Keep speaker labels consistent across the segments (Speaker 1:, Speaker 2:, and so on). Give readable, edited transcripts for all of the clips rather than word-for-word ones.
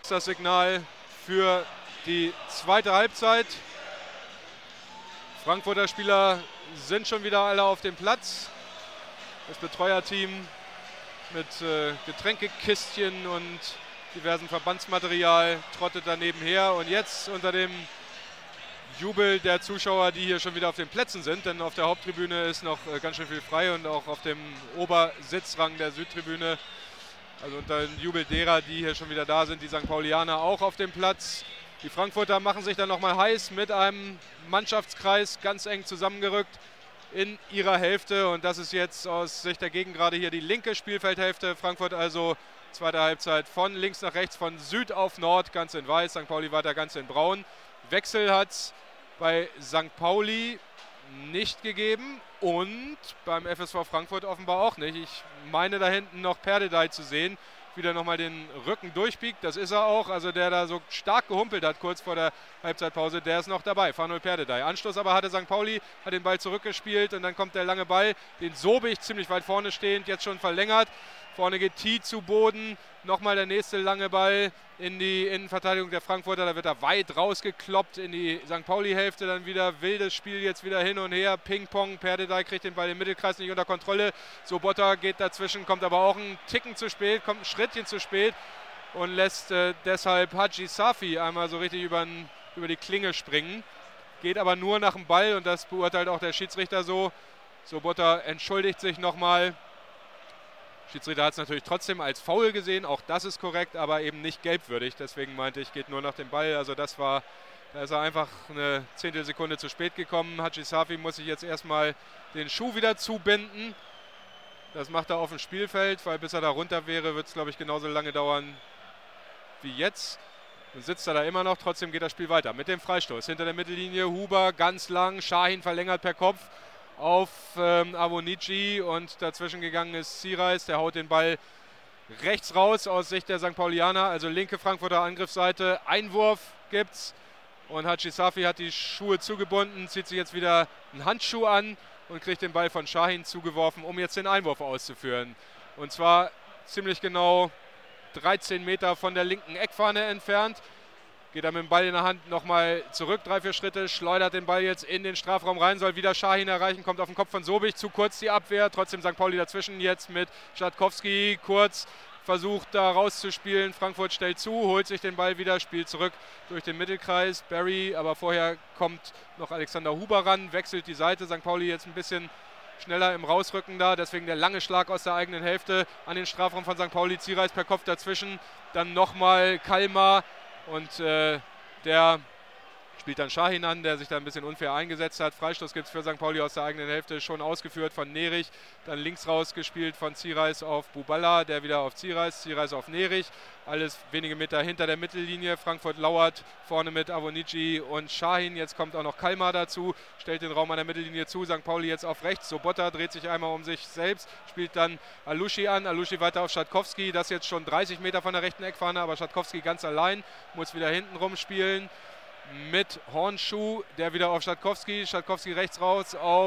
Speaker 1: Das Signal für die zweite Halbzeit. Frankfurter Spieler sind schon wieder alle auf dem Platz. Das Betreuerteam mit Getränkekistchen und diversen Verbandsmaterial trottet daneben her. Und jetzt unter dem Jubel der Zuschauer, die hier schon wieder auf den Plätzen sind, denn auf der Haupttribüne ist noch ganz schön viel frei und auch auf dem Obersitzrang der Südtribüne, also unter dem Jubel derer, die hier schon wieder da sind, die St. Paulianer auch auf dem Platz. Die Frankfurter machen sich dann nochmal heiß mit einem Mannschaftskreis, ganz eng zusammengerückt in ihrer Hälfte. Und das ist jetzt aus Sicht der Gegend gerade hier die linke Spielfeldhälfte. Frankfurt also zweite Halbzeit von links nach rechts, von Süd auf Nord, ganz in weiß. St. Pauli weiter ganz in braun. Wechsel hat es bei St. Pauli nicht gegeben und beim FSV Frankfurt offenbar auch nicht. Ich meine da hinten noch Perdedei zu sehen, wieder nochmal den Rücken durchbiegt, das ist er auch, also der da so stark gehumpelt hat kurz vor der Halbzeitpause, der ist noch dabei, Fanuel Perdedei. Anstoß aber hatte St. Pauli, hat den Ball zurückgespielt und dann kommt der lange Ball, den Sobich ziemlich weit vorne stehend, jetzt schon verlängert. Vorne geht T zu Boden, nochmal der nächste lange Ball in die Innenverteidigung der Frankfurter, da wird er weit rausgekloppt in die St. Pauli-Hälfte, dann wieder wildes Spiel jetzt wieder hin und her, Ping-Pong, Perdedei kriegt den Ball im Mittelkreis nicht unter Kontrolle, Sobotta geht dazwischen, kommt aber auch einen Ticken zu spät, kommt ein Schrittchen zu spät und lässt deshalb Haji Safi einmal so richtig über die Klinge springen, geht aber nur nach dem Ball und das beurteilt auch der Schiedsrichter so. Sobotta entschuldigt sich nochmal. Schiedsrichter hat es natürlich trotzdem als Foul gesehen, auch das ist korrekt, aber eben nicht gelbwürdig. Deswegen meinte ich, geht nur nach dem Ball. Also da ist er einfach eine Zehntelsekunde zu spät gekommen. Haji Safi muss sich jetzt erstmal den Schuh wieder zubinden. Das macht er auf dem Spielfeld, weil bis er da runter wäre, wird es, glaube ich, genauso lange dauern wie jetzt. Dann sitzt er da immer noch, trotzdem geht das Spiel weiter mit dem Freistoß. Hinter der Mittellinie Huber ganz lang, Şahin verlängert per Kopf auf Awonici und dazwischen gegangen ist Sirais, der haut den Ball rechts raus aus Sicht der St. Paulianer, also linke Frankfurter Angriffsseite, Einwurf gibt's und Haji Safi hat die Schuhe zugebunden, zieht sich jetzt wieder einen Handschuh an und kriegt den Ball von Şahin zugeworfen, um jetzt den Einwurf auszuführen. Und zwar ziemlich genau 13 Meter von der linken Eckfahne entfernt. Geht er mit dem Ball in der Hand nochmal zurück, 3-4 Schritte, schleudert den Ball jetzt in den Strafraum rein, soll wieder Şahin erreichen, kommt auf den Kopf von Sobich, zu kurz die Abwehr, trotzdem St. Pauli dazwischen jetzt mit Schatkowski, kurz versucht da rauszuspielen, Frankfurt stellt zu, holt sich den Ball wieder, spielt zurück durch den Mittelkreis, Barry, aber vorher kommt noch Alexander Huber ran, wechselt die Seite, St. Pauli jetzt ein bisschen schneller im Rausrücken da, deswegen der lange Schlag aus der eigenen Hälfte an den Strafraum von St. Pauli, Sirais per Kopf dazwischen, dann nochmal Kalmar. Und der spielt dann Şahin an, der sich da ein bisschen unfair eingesetzt hat. Freistoß gibt es für St. Pauli aus der eigenen Hälfte, schon ausgeführt von Nerich. Dann links rausgespielt von Sirais auf Buballa, der wieder auf Sirais auf Nerich. Alles wenige Meter hinter der Mittellinie. Frankfurt lauert vorne mit Awonici und Şahin. Jetzt kommt auch noch Kalmar dazu, stellt den Raum an der Mittellinie zu. St. Pauli jetzt auf rechts. Sobotta dreht sich einmal um sich selbst, spielt dann Alushi an. Alushi weiter auf Schatkowski. Das jetzt schon 30 Meter von der rechten Eckfahne, aber Schatkowski ganz allein, muss wieder hinten rumspielen. Mit Hornschuh, der wieder auf Schatkowski rechts raus auf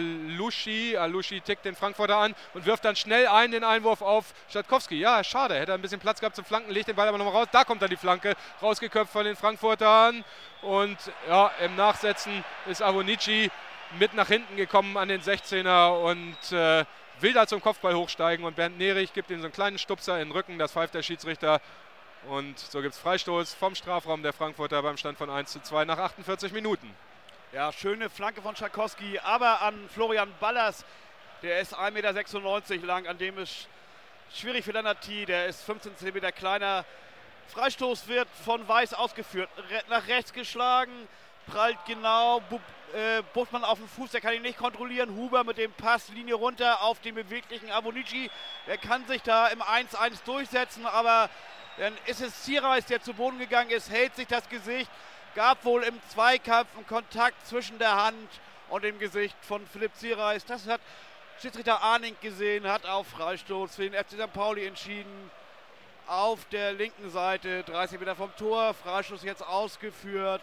Speaker 1: Alushi. Alushi tickt den Frankfurter an und wirft dann schnell den Einwurf auf Schatkowski. Ja, schade, hätte ein bisschen Platz gehabt zum Flanken, legt den Ball aber nochmal raus. Da kommt dann die Flanke, rausgeköpft von den Frankfurtern. Und ja, im Nachsetzen ist Awonici mit nach hinten gekommen an den 16er und will da zum Kopfball hochsteigen. Und Bernd Nerich gibt ihm so einen kleinen Stupser in den Rücken, das pfeift der Schiedsrichter. Und so gibt es Freistoß vom Strafraum der Frankfurter beim Stand von 1:2 nach 48 Minuten.
Speaker 2: Ja, schöne Flanke von Schatkowski, aber an Florian Ballas, der ist 1,96 Meter lang, an dem ist schwierig für Lennart T., der ist 15 cm kleiner. Freistoß wird von Weiß ausgeführt, nach rechts geschlagen, prallt genau, Buchmann auf den Fuß, der kann ihn nicht kontrollieren. Huber mit dem Pass, Linie runter auf den beweglichen Awonici, der kann sich da im 1:1 durchsetzen, aber dann ist es Sirais, der zu Boden gegangen ist, hält sich das Gesicht. Gab wohl im Zweikampf einen Kontakt zwischen der Hand und dem Gesicht von Philipp Sirais. Das hat Schiedsrichter Arning gesehen, hat auf Freistoß für den FC St. Pauli entschieden. Auf der linken Seite, 30 Meter vom Tor, Freistoß jetzt ausgeführt.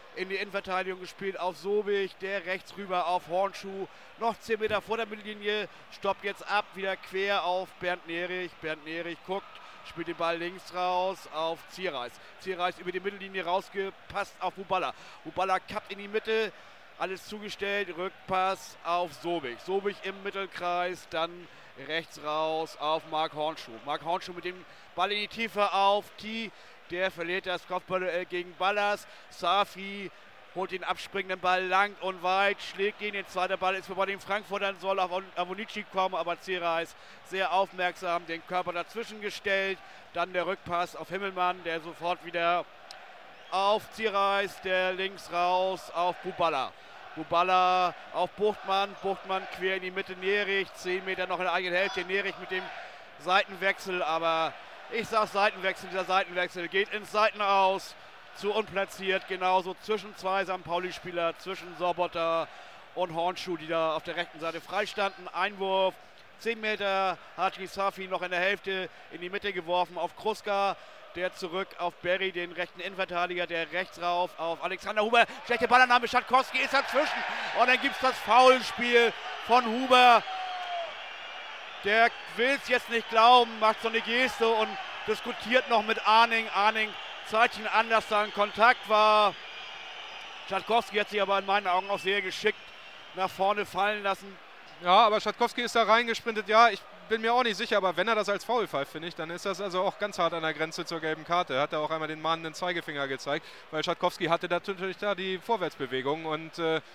Speaker 2: in die Innenverteidigung gespielt auf Sobich, der rechts rüber auf Hornschuh, noch 10 Meter vor der Mittellinie, stoppt jetzt ab, wieder quer auf Bernd Nerich. Bernd Nerich guckt, spielt den Ball links raus auf Zierreis. Zierreis über die Mittellinie rausgepasst auf Huballa. Huballa kappt in die Mitte, alles zugestellt, Rückpass auf Sobich. Sobich im Mittelkreis, dann rechts raus auf Marc Hornschuh. Marc Hornschuh mit dem Ball in die Tiefe auf T. Der verliert das Kopfball gegen Ballas. Safi holt den abspringenden Ball lang und weit, schlägt ihn. Der zweite Ball ist vorbei den Frankfurtern, soll auf Avonici kommen, aber Zierreis sehr aufmerksam, den Körper dazwischen gestellt. Dann der Rückpass auf Himmelmann, der sofort wieder auf Zierreis, der links raus auf Buballa. Buballa auf Buchtmann, Buchtmann quer in die Mitte, Nerich, 10 Meter noch in der eigenen Hälfte, Nerich mit dem Seitenwechsel, aber ich sag Seitenwechsel, dieser Seitenwechsel geht ins Seitenaus, zu unplatziert, genauso zwischen zwei St. Pauli-Spieler, zwischen Sobotta und Hornschuh, die da auf der rechten Seite freistanden. Einwurf, 10 Meter, Haji Safi noch in der Hälfte in die Mitte geworfen auf Kruska, der zurück auf Berry, den rechten Innenverteidiger, der rechts rauf auf Alexander Huber. Schlechte Ballannahme, Schatkowski ist dazwischen und dann gibt es das Foulspiel von Huber. Der will es jetzt nicht glauben, macht so eine Geste und diskutiert noch mit Arning. Arning zeigt ihn an, dass da ein Kontakt war. Schatkowski hat sich aber in meinen Augen auch sehr geschickt nach vorne fallen lassen.
Speaker 1: Ja, aber Schatkowski ist da reingesprintet. Ja, ich bin mir auch nicht sicher, aber wenn er das als Foul pfeift, finde ich, dann ist das also auch ganz hart an der Grenze zur gelben Karte. Er hat da auch einmal den mahnenden Zeigefinger gezeigt, weil Schatkowski hatte da natürlich da die Vorwärtsbewegung und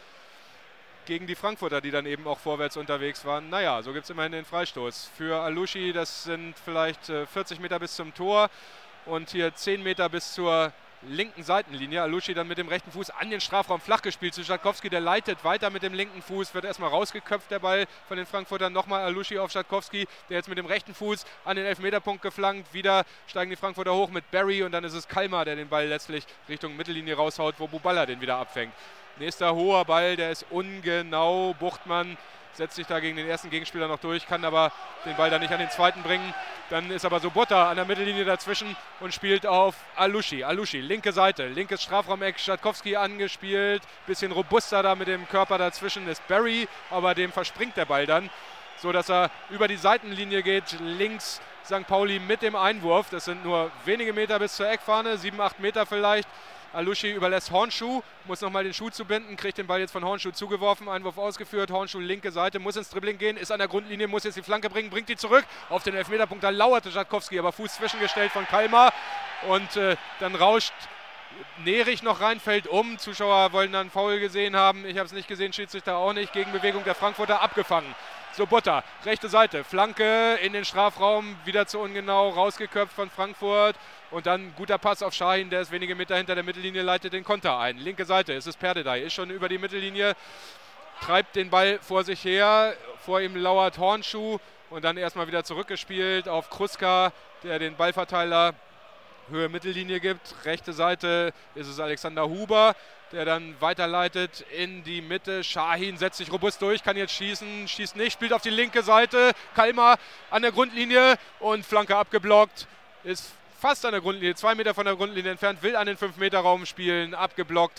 Speaker 1: gegen die Frankfurter, die dann eben auch vorwärts unterwegs waren. Naja, so gibt es immerhin den Freistoß. Für Alushi, das sind vielleicht 40 Meter bis zum Tor und hier 10 Meter bis zur linken Seitenlinie. Alushi dann mit dem rechten Fuß an den Strafraum flach gespielt zu Schatkowski, der leitet weiter mit dem linken Fuß, wird erstmal rausgeköpft, der Ball von den Frankfurtern. Nochmal Alushi auf Schatkowski, der jetzt mit dem rechten Fuß an den Elfmeterpunkt geflankt. Wieder steigen die Frankfurter hoch mit Berry und dann ist es Kalmar, der den Ball letztlich Richtung Mittellinie raushaut, wo Buballa den wieder abfängt. Nächster hoher Ball, der ist ungenau. Buchtmann setzt sich da gegen den ersten Gegenspieler noch durch, kann aber den Ball dann nicht an den zweiten bringen. Dann ist aber Sobotta an der Mittellinie dazwischen und spielt auf Alushi. Alushi, linke Seite, linkes Strafraumeck, Schatkowski angespielt. Bisschen robuster da mit dem Körper dazwischen ist Berry, aber dem verspringt der Ball dann, so dass er über die Seitenlinie geht. Links St. Pauli mit dem Einwurf. Das sind nur wenige Meter bis zur Eckfahne, 7, 8 Meter vielleicht. Alushi überlässt Hornschuh, muss nochmal den Schuh zubinden, kriegt den Ball jetzt von Hornschuh zugeworfen, Einwurf ausgeführt, Hornschuh linke Seite, muss ins Dribbling gehen, ist an der Grundlinie, muss jetzt die Flanke bringen, bringt die zurück auf den Elfmeterpunkt, da lauerte Schatkowski, aber Fuß zwischengestellt von Kalmar und dann rauscht Nerich noch rein, fällt um, Zuschauer wollen dann Foul gesehen haben, ich habe es nicht gesehen, Schiedsrichter auch nicht, Gegenbewegung der Frankfurter abgefangen. Sobotta, rechte Seite, Flanke in den Strafraum, wieder zu ungenau, rausgeköpft von Frankfurt und dann guter Pass auf Şahin, der ist wenige Meter hinter der Mittellinie, leitet den Konter ein. Linke Seite, es ist Perdedei, ist schon über die Mittellinie, treibt den Ball vor sich her, vor ihm lauert Hornschuh und dann erstmal wieder zurückgespielt auf Kruska, der den Ballverteiler Höhe Mittellinie gibt. Rechte Seite ist es Alexander Huber, der dann weiterleitet in die Mitte. Şahin setzt sich robust durch, kann jetzt schießen, schießt nicht, spielt auf die linke Seite. Kalmar an der Grundlinie und Flanke abgeblockt. Ist fast an der Grundlinie, 2 Meter von der Grundlinie entfernt, will an den 5-Meter-Raum spielen. Abgeblockt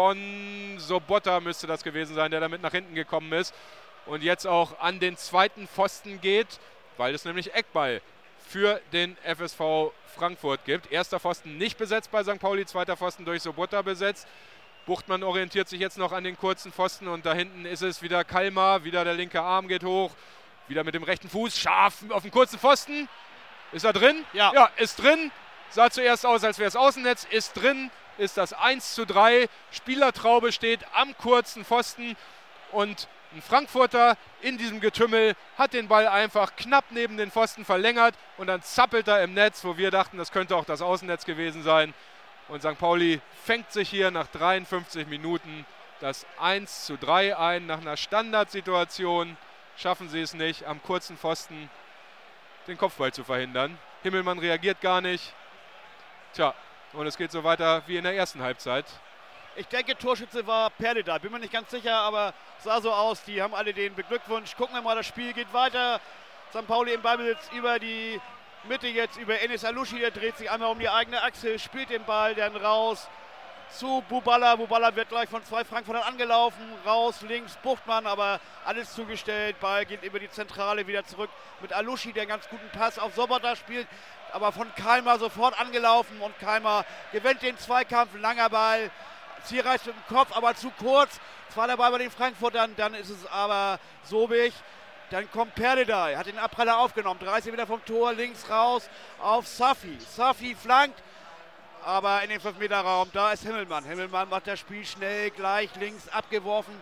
Speaker 1: von Sobotta müsste das gewesen sein, der damit nach hinten gekommen ist. Und jetzt auch an den zweiten Pfosten geht, weil es nämlich Eckball für den FSV Frankfurt gibt. Erster Pfosten nicht besetzt bei St. Pauli, zweiter Pfosten durch Sobotta besetzt. Buchtmann orientiert sich jetzt noch an den kurzen Pfosten und da hinten ist es wieder Kalmar, wieder der linke Arm geht hoch, wieder mit dem rechten Fuß, scharf auf dem kurzen Pfosten. Ist er drin?
Speaker 2: Ja.
Speaker 1: Ja, ist drin. Sah zuerst aus, als wäre es Außennetz, ist drin, ist das 1:3. Spielertraube steht am kurzen Pfosten und ein Frankfurter in diesem Getümmel hat den Ball einfach knapp neben den Pfosten verlängert und dann zappelt er im Netz, wo wir dachten, das könnte auch das Außennetz gewesen sein. Und St. Pauli fängt sich hier nach 53 Minuten das 1:3 ein. Nach einer Standardsituation schaffen sie es nicht, am kurzen Pfosten den Kopfball zu verhindern. Himmelmann reagiert gar nicht. Tja, und es geht so weiter wie in der ersten Halbzeit.
Speaker 2: Ich denke, Torschütze war Perdedei. Bin mir nicht ganz sicher, aber sah so aus. Die haben alle den beglückwünscht. Gucken wir mal, das Spiel geht weiter. St. Pauli im Ballbesitz über die Mitte jetzt, über Enis Alushi. Der dreht sich einmal um die eigene Achse, spielt den Ball dann raus zu Buballa. Buballa wird gleich von 2 Frankfurtern angelaufen. Raus, links Buchtmann, aber alles zugestellt. Ball geht über die Zentrale wieder zurück mit Aluschi, der einen ganz guten Pass auf Sobota spielt. Aber von Keimer sofort angelaufen und Keimer gewinnt den Zweikampf. Langer Ball. Zierreis mit dem Kopf, aber zu kurz. Zweiter Ball bei den Frankfurtern. Dann ist es aber Sobich. Dann kommt Perdedei, hat den Abpraller aufgenommen. 30 Meter vom Tor, links raus auf Safi. Safi flankt. Aber in den 5-Meter-Raum, da ist Himmelmann. Himmelmann macht das Spiel schnell, gleich links abgeworfen.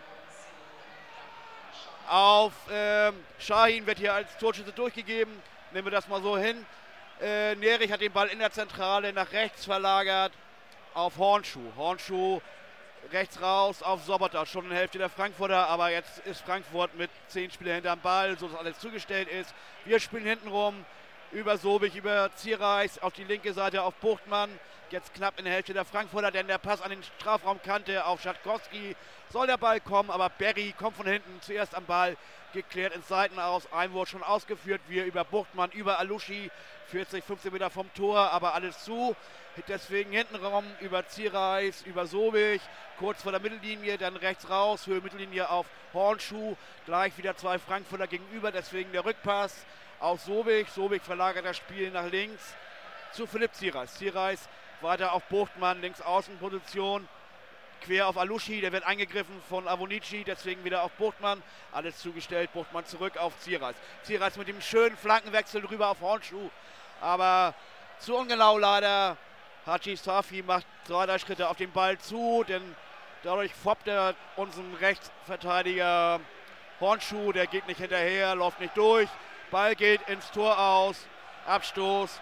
Speaker 2: Auf Şahin wird hier als Torschütze durchgegeben. Nehmen wir das mal so hin. Nerich hat den Ball in der Zentrale nach rechts verlagert auf Hornschuh. Hornschuh rechts raus auf Sobota. Schon in der Hälfte der Frankfurter, aber jetzt ist Frankfurt mit 10 Spielern hinterm Ball, so dass alles zugestellt ist. Wir spielen hinten rum über Sobich, über Zierreis auf die linke Seite auf Buchtmann. Jetzt knapp in der Hälfte der Frankfurter, denn der Pass an den Strafraumkante auf Schatkowski. Soll der Ball kommen, aber Berry kommt von hinten zuerst am Ball, geklärt ins Seitenaus. Einwurf schon ausgeführt, wir über Buchtmann, über Aluschi, 40, 15 Meter vom Tor, aber alles zu. Deswegen hintenrum über Zierreis, über Sobich, kurz vor der Mittellinie, dann rechts raus, Höhe Mittellinie auf Hornschuh. Gleich wieder 2 Frankfurter gegenüber, deswegen der Rückpass auf Sobich. Sobich verlagert das Spiel nach links zu Philipp Zierreis. Zierreis weiter auf Buchtmann, links Außenposition, quer auf Aluschi, der wird eingegriffen von Avonici, deswegen wieder auf Buchtmann, alles zugestellt, Buchtmann zurück auf Zierreis. Zierreis mit dem schönen Flankenwechsel rüber auf Hornschuh, aber zu ungenau leider. Haji Safi macht 2-3 Schritte auf den Ball zu, denn dadurch foppt er unseren Rechtsverteidiger Hornschuh, der geht nicht hinterher, läuft nicht durch, Ball geht ins Tor aus, Abstoß.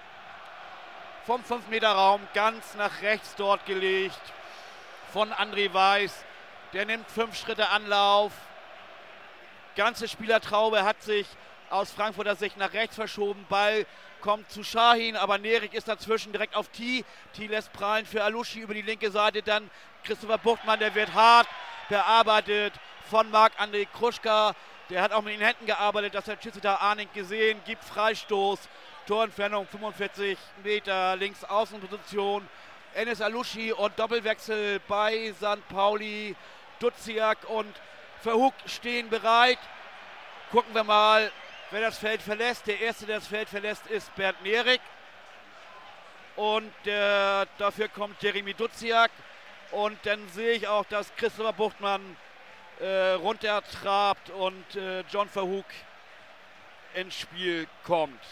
Speaker 2: Vom 5-Meter-Raum ganz nach rechts dort gelegt von André Weiß. Der nimmt 5 Schritte Anlauf. Ganze Spielertraube hat sich aus Frankfurter Sicht nach rechts verschoben. Ball kommt zu Şahin, aber Nerich ist dazwischen direkt auf T. T lässt prallen für Aluschi über die linke Seite. Dann Christopher Buchtmann, der wird hart bearbeitet von Marc-André Kruschka. Der hat auch mit den Händen gearbeitet, das hat Schütze Arning gesehen. Gibt Freistoß. Torentfernung 45 Meter, links Außenposition. Enes Aluschi und Doppelwechsel bei St. Pauli. Duziak und Verhoek stehen bereit. Gucken wir mal, wer das Feld verlässt. Der Erste, der das Feld verlässt, ist Bernd Nerich. Und dafür kommt Jeremy Duziak. Und dann sehe ich auch, dass Christopher Buchtmann runtertrabt und John Verhoek ins Spiel kommt.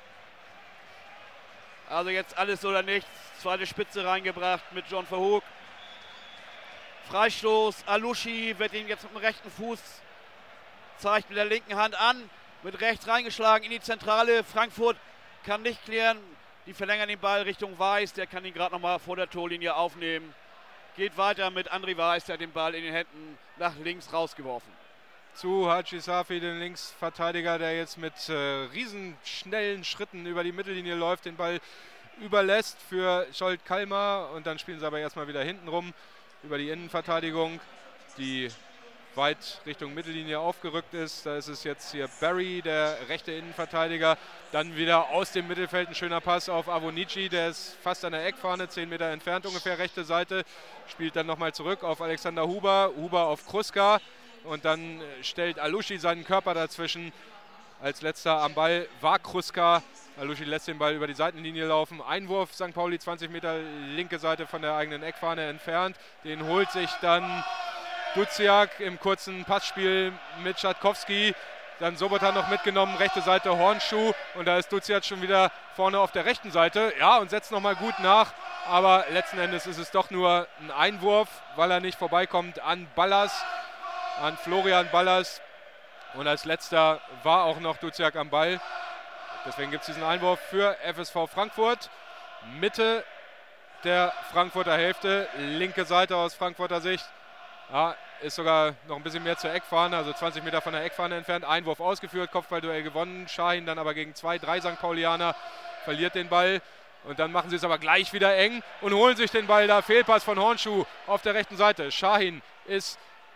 Speaker 2: Also jetzt alles oder nichts. Zweite Spitze reingebracht mit John Verhoek. Freistoß. Aluschi wird ihn jetzt mit dem rechten Fuß, zeigt mit der linken Hand an. Mit rechts reingeschlagen in die Zentrale. Frankfurt kann nicht klären. Die verlängern den Ball Richtung Weiß. Der kann ihn gerade nochmal vor der Torlinie aufnehmen. Geht weiter mit André Weiß. Der hat den Ball in den Händen nach links rausgeworfen.
Speaker 1: Zu Haji Safi, den Linksverteidiger, der jetzt mit riesenschnellen Schritten über die Mittellinie läuft, den Ball überlässt für Scholt Kalmar und dann spielen sie aber erstmal wieder hinten rum über die Innenverteidigung, die weit Richtung Mittellinie aufgerückt ist. Da ist es jetzt hier Barry, der rechte Innenverteidiger. Dann wieder aus dem Mittelfeld ein schöner Pass auf Avonici, der ist fast an der Eckfahne, 10 Meter entfernt ungefähr, rechte Seite. Spielt dann nochmal zurück auf Alexander Huber, Huber auf Kruska. Und dann stellt Aluschi seinen Körper dazwischen. Als letzter am Ball war Kruska. Aluschi lässt den Ball über die Seitenlinie laufen. Einwurf St. Pauli, 20 Meter linke Seite von der eigenen Eckfahne entfernt. Den holt sich dann Duziak im kurzen Passspiel mit Schatkowski. Dann Sobota noch mitgenommen, rechte Seite Hornschuh. Und da ist Duziak schon wieder vorne auf der rechten Seite. Ja, und setzt nochmal gut nach. Aber letzten Endes ist es doch nur ein Einwurf, weil er nicht vorbeikommt an Ballas. An Florian Ballas und als letzter war auch noch Duziak am Ball. Deswegen gibt es diesen Einwurf für FSV Frankfurt. Mitte der Frankfurter Hälfte, linke Seite aus Frankfurter Sicht. Ja, ist sogar noch ein bisschen mehr zur Eckfahne, also 20 Meter von der Eckfahne entfernt. Einwurf ausgeführt, Kopfballduell gewonnen. Şahin dann aber gegen 2-3 St. Paulianer verliert den Ball. Und dann machen sie es aber gleich wieder eng und holen sich den Ball da. Fehlpass von Hornschuh auf der rechten Seite. Şahin ist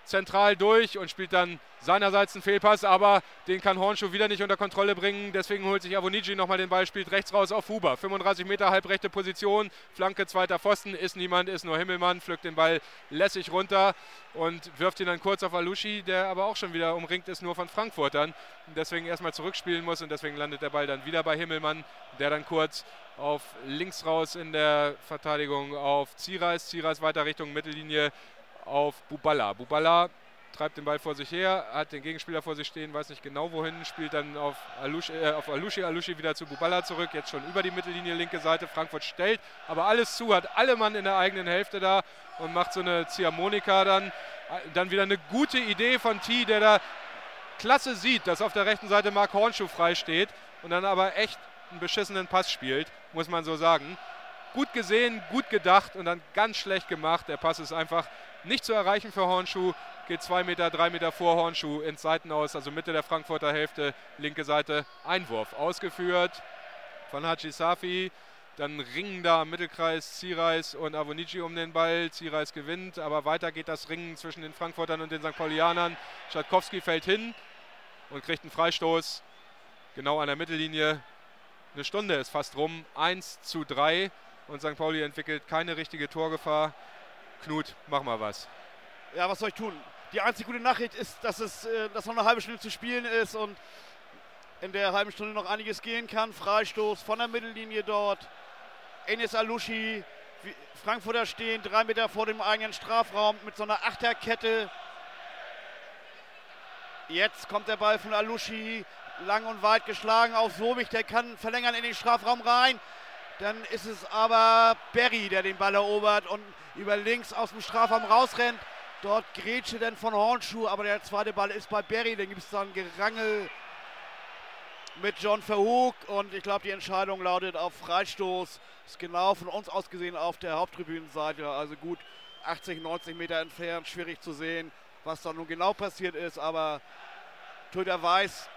Speaker 1: zentral durch und spielt dann seinerseits einen Fehlpass, aber den kann Hornschuh wieder nicht unter Kontrolle bringen. Deswegen holt sich Avonici nochmal den Ball, spielt rechts raus auf Huber. 35 Meter, halbrechte Position, Flanke, zweiter Pfosten, ist niemand, ist nur Himmelmann, pflückt den Ball lässig runter und wirft ihn dann kurz auf Aluschi, der aber auch schon wieder umringt ist, nur von Frankfurtern. Und deswegen erstmal zurückspielen muss und deswegen landet der Ball dann wieder bei Himmelmann, der dann kurz auf links raus in der Verteidigung auf Zierreis. Zierreis weiter Richtung Mittellinie auf Buballa. Buballa treibt den Ball vor sich her, hat den Gegenspieler vor sich stehen, weiß nicht genau wohin, spielt dann auf Aluschi. Aluschi wieder zu Buballa zurück, jetzt schon über die Mittellinie, linke Seite. Frankfurt stellt, aber alles zu, hat alle Mann in der eigenen Hälfte da und macht so eine Ziehharmonika dann. Dann wieder eine gute Idee von T, der da klasse sieht, dass auf der rechten Seite Marc Hornschuh frei steht und dann aber echt einen beschissenen Pass spielt, muss man so sagen. Gut gesehen, gut gedacht und dann ganz schlecht gemacht. Der Pass ist einfach nicht zu erreichen für Hornschuh, geht 2 Meter, 3 Meter vor Hornschuh ins Seitenaus, also Mitte der Frankfurter Hälfte, linke Seite, Einwurf. Ausgeführt von Haji Safi, dann ringen da im Mittelkreis Zierreis und Avonici um den Ball. Zierreis gewinnt, aber weiter geht das Ringen zwischen den Frankfurtern und den St. Paulianern. Schatkowski fällt hin und kriegt einen Freistoß, genau an der Mittellinie. Eine Stunde ist fast rum, 1:3 und St. Pauli entwickelt keine richtige Torgefahr. Knut, mach mal was.
Speaker 2: Ja, was soll ich tun? Die einzige gute Nachricht ist, dass noch eine halbe Stunde zu spielen ist und in der halben Stunde noch einiges gehen kann. Freistoß von der Mittellinie dort. Enis Aluschi, Frankfurter stehen 3 Meter vor dem eigenen Strafraum mit so einer Achterkette. Jetzt kommt der Ball von Aluschi, lang und weit geschlagen auf Sobich, der kann verlängern in den Strafraum rein. Dann ist es aber Berry, der den Ball erobert und über links aus dem Strafraum rausrennt. Dort Grätsche dann von Hornschuh, aber der zweite Ball ist bei Berry. Dann gibt es dann Gerangel mit John Verhoek und ich glaube, die Entscheidung lautet auf Freistoß. Ist genau von uns aus gesehen auf der Haupttribünenseite, also gut 80, 90 Meter entfernt. Schwierig zu sehen, was da nun genau passiert ist, aber Torhüter Weiß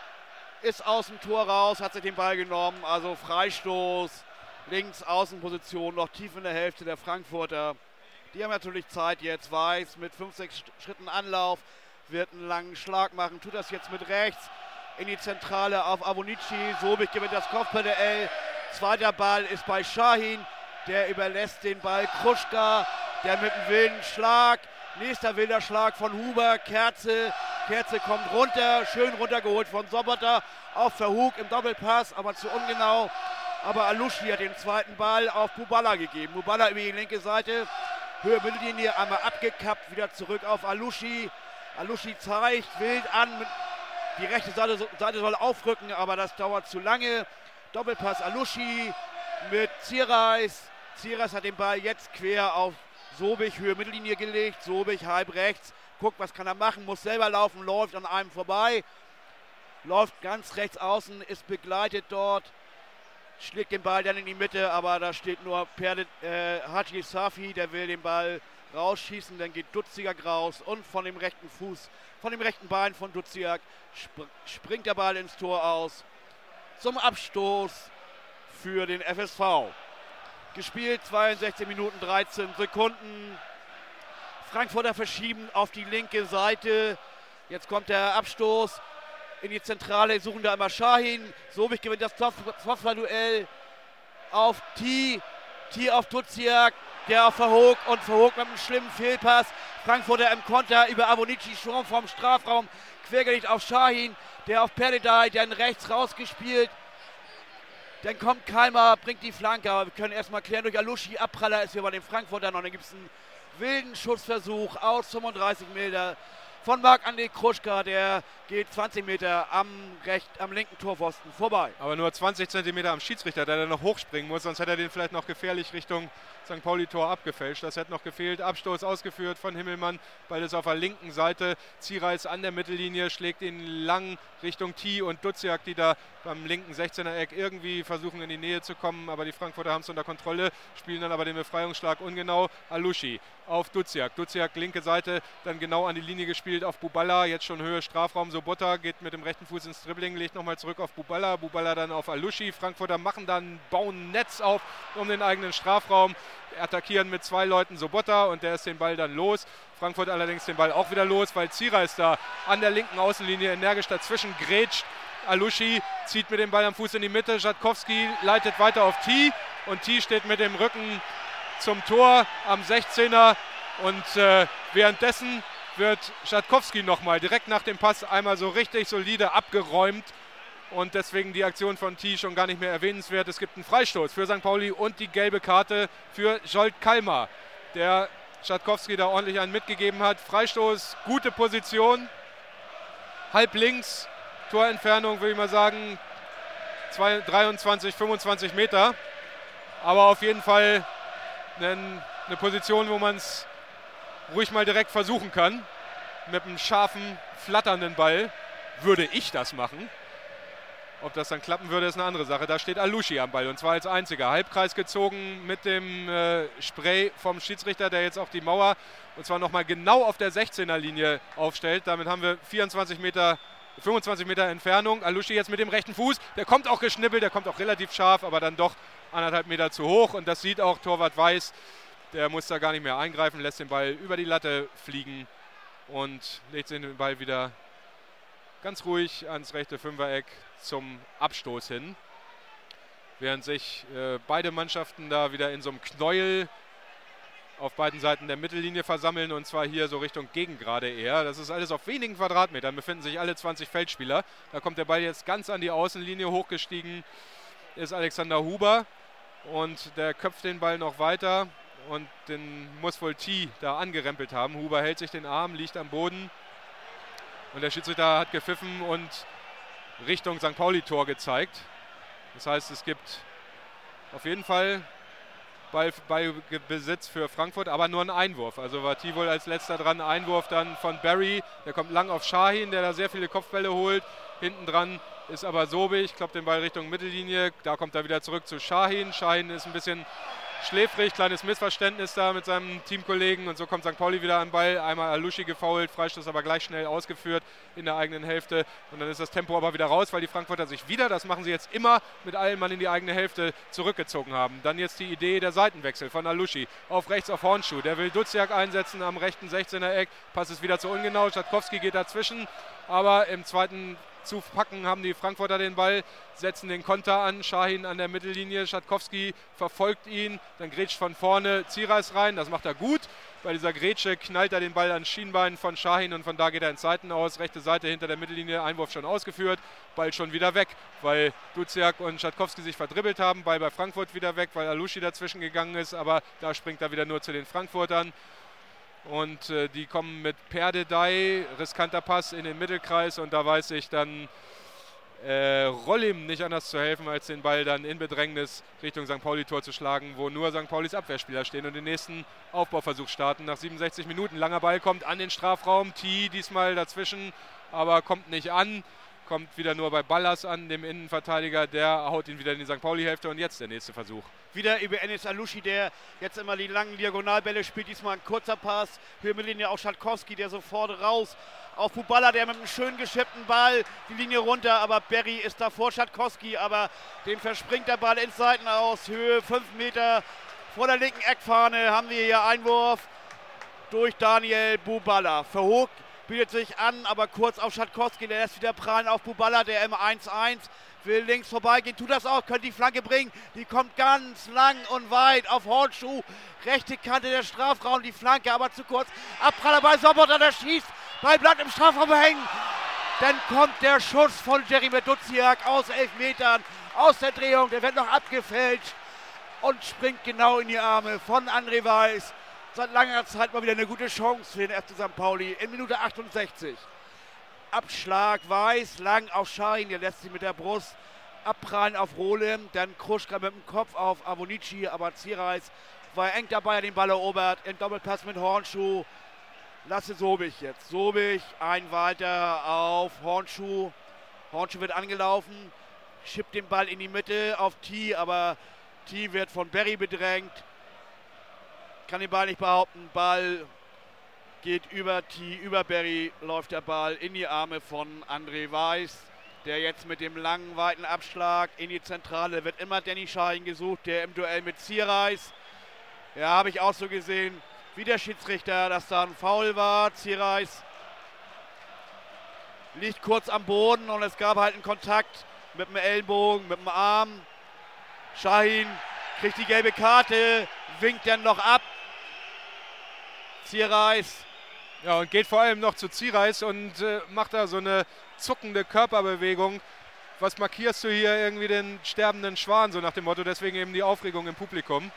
Speaker 2: ist aus dem Tor raus, hat sich den Ball genommen, also Freistoß, links Außenposition, noch tief in der Hälfte der Frankfurter. Die haben natürlich Zeit jetzt, Weiß mit 5, 6 Schritten Anlauf, wird einen langen Schlag machen, tut das jetzt mit rechts in die Zentrale auf Avonici. Sobich gewinnt das Kopfballduell. Zweiter Ball ist bei Şahin, der überlässt den Ball Kruschka, der mit einem wilden Schlag, nächster wilder Schlag von Huber, Kerze kommt runter, schön runtergeholt von Sobotta auf Verhoek im Doppelpass, aber zu ungenau. Aber Aluschi hat den zweiten Ball auf Buballa gegeben. Buballa über die linke Seite, Höhe Mittellinie, einmal abgekappt, wieder zurück auf Aluschi. Aluschi zeigt wild an, die rechte Seite soll aufrücken, aber das dauert zu lange. Doppelpass Aluschi mit Zierreis. Zierreis hat den Ball jetzt quer auf Sobich, Höhe Mittellinie gelegt. Sobich halb rechts, guckt, was kann er machen, muss selber laufen, läuft an einem vorbei. Läuft ganz rechts außen, ist begleitet dort. Schlägt den Ball dann in die Mitte, aber da steht nur Haji Safi, der will den Ball rausschießen, dann geht Duziak raus und von dem rechten Bein von Duziak springt der Ball ins Tor aus. Zum Abstoß für den FSV. Gespielt 62 Minuten 13 Sekunden. Frankfurter verschieben auf die linke Seite. Jetzt kommt der Abstoß in die Zentrale, suchen da immer Şahin. Sobich gewinnt das Kopfballduell auf T auf Duziak, der auf Verhoek und Verhoek mit einem schlimmen Fehlpass. Frankfurter im Konter über Avonici schon vom Strafraum, quergelegt auf Şahin, der auf Perdedai, dann rechts rausgespielt. Dann kommt Kalmar, bringt die Flanke, aber wir können erstmal klären durch Aluschi. Abpraller ist hier bei den Frankfurtern und dann gibt es einen wilden Schussversuch aus 35 Meter von Marc-André Kruschka, der geht 20 Meter am linken Torpfosten vorbei.
Speaker 1: Aber nur 20 Zentimeter am Schiedsrichter, der dann noch hochspringen muss, sonst hätte er den vielleicht noch gefährlich Richtung St. Pauli-Tor abgefälscht. Das hätte noch gefehlt. Abstoß ausgeführt von Himmelmann. Ball ist auf der linken Seite. Zierreis an der Mittellinie, schlägt ihn lang Richtung T und Duziak, die da beim linken 16er-Eck irgendwie versuchen in die Nähe zu kommen. Aber die Frankfurter haben es unter Kontrolle, spielen dann aber den Befreiungsschlag ungenau. Aluschi auf Duziak. Duziak linke Seite, dann genau an die Linie gespielt auf Buballa. Jetzt schon Höhe Strafraum. Sobotta geht mit dem rechten Fuß ins Dribbling, legt nochmal zurück auf Buballa. Buballa dann auf Aluschi. Frankfurter machen dann, bauen Netz auf um den eigenen Strafraum. Attackieren mit 2 Leuten Sobotta und der ist den Ball dann los. Frankfurt allerdings den Ball auch wieder los, weil Zierreis da an der linken Außenlinie energisch dazwischen grätscht. Aluschi zieht mit dem Ball am Fuß in die Mitte. Schatkowski leitet weiter auf T. Und T steht mit dem Rücken zum Tor am 16er. Und währenddessen wird Schatkowski nochmal direkt nach dem Pass einmal so richtig solide abgeräumt. Und deswegen die Aktion von T schon gar nicht mehr erwähnenswert. Es gibt einen Freistoß für St. Pauli und die gelbe Karte für Zsolt Kalmar, der Schatkowski da ordentlich einen mitgegeben hat. Freistoß, gute Position, halb links, Torentfernung würde ich mal sagen 23, 25 Meter. Aber auf jeden Fall eine Position, wo man es ruhig mal direkt versuchen kann. Mit einem scharfen, flatternden Ball würde ich das machen. Ob das dann klappen würde, ist eine andere Sache. Da steht Aluschi am Ball und zwar als einziger. Halbkreis gezogen mit dem Spray vom Schiedsrichter, der jetzt auch die Mauer und zwar nochmal genau auf der 16er-Linie aufstellt. Damit haben wir 25 Meter Entfernung. Aluschi jetzt mit dem rechten Fuß. Der kommt auch geschnippelt, der kommt auch relativ scharf, aber dann doch 1,5 Meter zu hoch. Und das sieht auch Torwart Weiß. Der muss da gar nicht mehr eingreifen, lässt den Ball über die Latte fliegen und legt den Ball wieder ganz ruhig ans rechte Fünfereck zum Abstoß hin. Während sich beide Mannschaften da wieder in so einem Knäuel auf beiden Seiten der Mittellinie versammeln und zwar hier so Richtung Gegengrade eher. Das ist alles auf wenigen Quadratmetern, befinden sich alle 20 Feldspieler. Da kommt der Ball jetzt ganz an die Außenlinie, hochgestiegen ist Alexander Huber und der köpft den Ball noch weiter und den muss wohl T da angerempelt haben. Huber hält sich den Arm, liegt am Boden. Und der Schiedsrichter hat gepfiffen und Richtung St. Pauli-Tor gezeigt. Das heißt, es gibt auf jeden Fall Ballbesitz für Frankfurt, aber nur ein Einwurf. Also war T wohl als letzter dran. Einwurf dann von Barry. Der kommt lang auf Şahin, der da sehr viele Kopfbälle holt. Hinten dran ist aber Sobich, kloppt den Ball Richtung Mittellinie. Da kommt er wieder zurück zu Şahin. Şahin ist ein bisschen schläfrig, kleines Missverständnis da mit seinem Teamkollegen und so kommt St. Pauli wieder am Ball. Einmal Aluschi gefoult, Freistoß aber gleich schnell ausgeführt in der eigenen Hälfte und dann ist das Tempo aber wieder raus, weil die Frankfurter sich wieder, das machen sie jetzt immer, mit allen Mann in die eigene Hälfte zurückgezogen haben. Dann jetzt die Idee der Seitenwechsel von Aluschi auf rechts auf Hornschuh. Der will Duziak einsetzen am rechten 16er Eck, Pass ist wieder zu ungenau, Schatkowski geht dazwischen, aber im zweiten zu packen haben die Frankfurter den Ball, setzen den Konter an, Şahin an der Mittellinie, Schatkowski verfolgt ihn, dann grätscht von vorne Zierreis rein, das macht er gut. Bei dieser Grätsche knallt er den Ball ans Schienbein von Şahin und von da geht er ins Seitenhaus, rechte Seite hinter der Mittellinie, Einwurf schon ausgeführt, Ball schon wieder weg, weil Duziak und Schatkowski sich verdribbelt haben, Ball bei Frankfurt wieder weg, weil Aluschi dazwischen gegangen ist, aber da springt er wieder nur zu den Frankfurtern. Und die kommen mit Perdedei, riskanter Pass in den Mittelkreis und da weiß ich dann Rollim nicht anders zu helfen, als den Ball dann in Bedrängnis Richtung St. Pauli-Tor zu schlagen, wo nur St. Paulis Abwehrspieler stehen und den nächsten Aufbauversuch starten. Nach 67 Minuten, langer Ball kommt an den Strafraum, T diesmal dazwischen, aber kommt nicht an. Kommt wieder nur bei Ballas an, dem Innenverteidiger, der haut ihn wieder in die St. Pauli-Hälfte und jetzt der nächste Versuch.
Speaker 2: Wieder über Enis Aluschi, der jetzt immer die langen Diagonalbälle spielt, diesmal ein kurzer Pass, Höhe auf Schatkowski, der sofort raus auf Buballa, der mit einem schön geschippten Ball die Linie runter, aber Berry ist da vor Schatkowski, aber dem verspringt der Ball ins Seitenaus, Höhe 5 Meter vor der linken Eckfahne haben wir hier Einwurf durch Daniel Buballa. Verhoek bietet sich an, aber kurz auf Schatkowski, der lässt wieder prallen auf Buballa, der im 1-1 will links vorbeigehen, tut das auch, könnte die Flanke bringen, die kommt ganz lang und weit auf Hornschuh, rechte Kante der Strafraum, die Flanke aber zu kurz, Abpraller bei Sobotta, der schießt, Ball bleibt im Strafraum hängen, dann kommt der Schuss von Jeremy Duziak aus 11 Metern, aus der Drehung, der wird noch abgefälscht und springt genau in die Arme von André Weiß. Seit langer Zeit mal wieder eine gute Chance für den FC St. Pauli in Minute 68. Abschlag Weiß, lang auf Şahin, der lässt sich mit der Brust abprallen auf Rolem, dann Kruschka mit dem Kopf auf Avonici, aber Zierreis war eng dabei, hat den Ball erobert, in Doppelpass mit Hornschuh. Lasse Sobich jetzt. Sobich, ein weiter auf Hornschuh. Hornschuh wird angelaufen, schippt den Ball in die Mitte auf T, aber T wird von Berry bedrängt. Kann den Ball nicht behaupten, Ball geht über T, über Berry, läuft der Ball in die Arme von André Weiß, der jetzt mit dem langen, weiten Abschlag in die Zentrale, wird immer Danny Şahin gesucht, der im Duell mit Zierreis, ja, habe ich auch so gesehen, wie der Schiedsrichter, dass da ein Foul war. Ziereis liegt kurz am Boden und es gab halt einen Kontakt mit dem Ellenbogen, mit dem Arm. Şahin kriegt die gelbe Karte, winkt dann noch ab. Ziereis.
Speaker 1: Ja, und geht vor allem noch zu Ziereis und macht da so eine zuckende Körperbewegung. Was markierst du hier irgendwie den sterbenden Schwan, so nach dem Motto, deswegen eben die Aufregung im Publikum.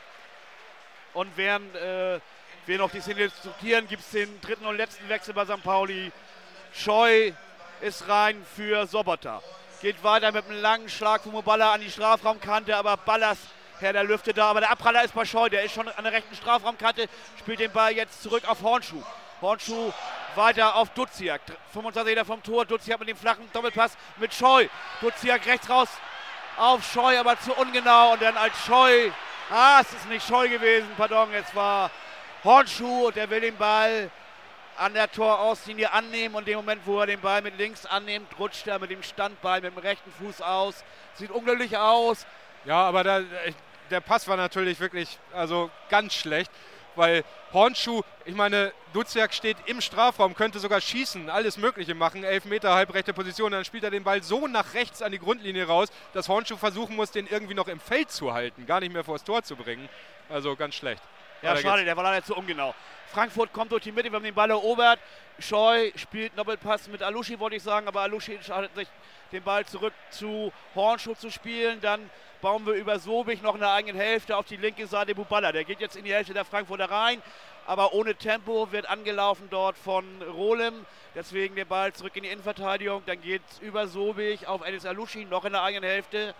Speaker 2: Und während wir noch die Szene diskutieren, gibt es den dritten und letzten Wechsel bei St. Pauli. Scheu ist rein für Sobota. Geht weiter mit einem langen Schlag von Muballa an die Strafraumkante, aber Ballas, Herr der Lüfte da, aber der Abpraller ist bei Scheu, der ist schon an der rechten Strafraumkante, spielt den Ball jetzt zurück auf Hornschuh. Hornschuh weiter auf Duziak, 25 Meter vom Tor, Duziak mit dem flachen Doppelpass mit Scheu. Duziak rechts raus auf Scheu, aber zu ungenau und dann als Scheu, es ist nicht Scheu gewesen, pardon, es war Hornschuh und der will den Ball an der Torauslinie annehmen und in dem Moment, wo er den Ball mit links annimmt, rutscht er mit dem Standbein mit dem rechten Fuß aus. Sieht unglücklich aus.
Speaker 1: Ja, aber der Pass war natürlich wirklich ganz schlecht, weil Hornschuh, ich meine, Duziak steht im Strafraum, könnte sogar schießen, alles Mögliche machen, 11 Meter, halbrechte Position, dann spielt er den Ball so nach rechts an die Grundlinie raus, dass Hornschuh versuchen muss, den irgendwie noch im Feld zu halten, gar nicht mehr vors Tor zu bringen. Also ganz schlecht.
Speaker 2: Ja, schade, der war leider zu ungenau. Frankfurt kommt durch die Mitte, wir haben den Ball erobert. Scheu spielt Doppelpass mit Alushi, wollte ich sagen, aber Alushi entscheidet sich, den Ball zurück zu Hornschuh zu spielen. Dann bauen wir über Sobich noch in der eigenen Hälfte auf die linke Seite Buballa. Der geht jetzt in die Hälfte der Frankfurter rein, aber ohne Tempo, wird angelaufen dort von Rohlem. Deswegen der Ball zurück in die Innenverteidigung. Dann geht es über Sobich auf Enis Alushi, noch in der eigenen Hälfte.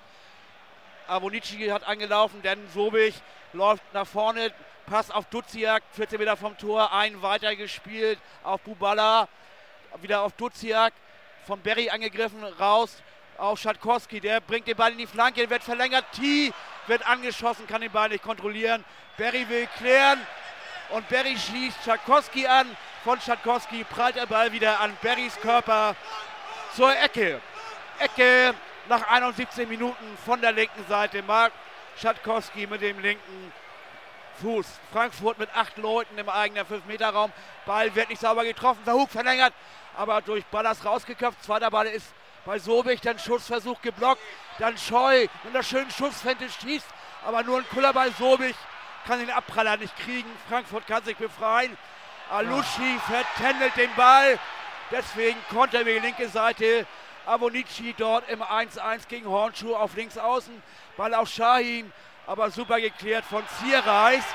Speaker 2: Avonici hat angelaufen, denn Sobich läuft nach vorne. Pass auf Duziak, 14 Meter vom Tor, ein weiter gespielt auf Buballa, wieder auf Duziak, von Berry angegriffen, raus auf Schatkowski, der bringt den Ball in die Flanke, wird verlängert, T wird angeschossen, kann den Ball nicht kontrollieren, Berry will klären und Berry schießt Schatkowski an, von Schatkowski prallt der Ball wieder an Berrys Körper zur Ecke. Ecke nach 71 Minuten von der linken Seite, Marc Schatkowski mit dem linken Fuß. Frankfurt mit 8 Leuten im eigenen 5-Meter-Raum. Ball wird nicht sauber getroffen. Verhug verlängert, aber durch Ballas rausgeköpft. Zweiter Ball ist bei Sobich. Dann Schussversuch geblockt. Dann Scheu mit einer schönen Schussfinte schießt. Aber nur ein Kullerball. Sobich kann den Abpraller nicht kriegen. Frankfurt kann sich befreien. Alushi vertändelt den Ball. Deswegen Konter über die linke Seite. Avonici dort im 1-1 gegen Hornschuh auf links außen. Ball auf Şahin. Aber super geklärt von Ziereis.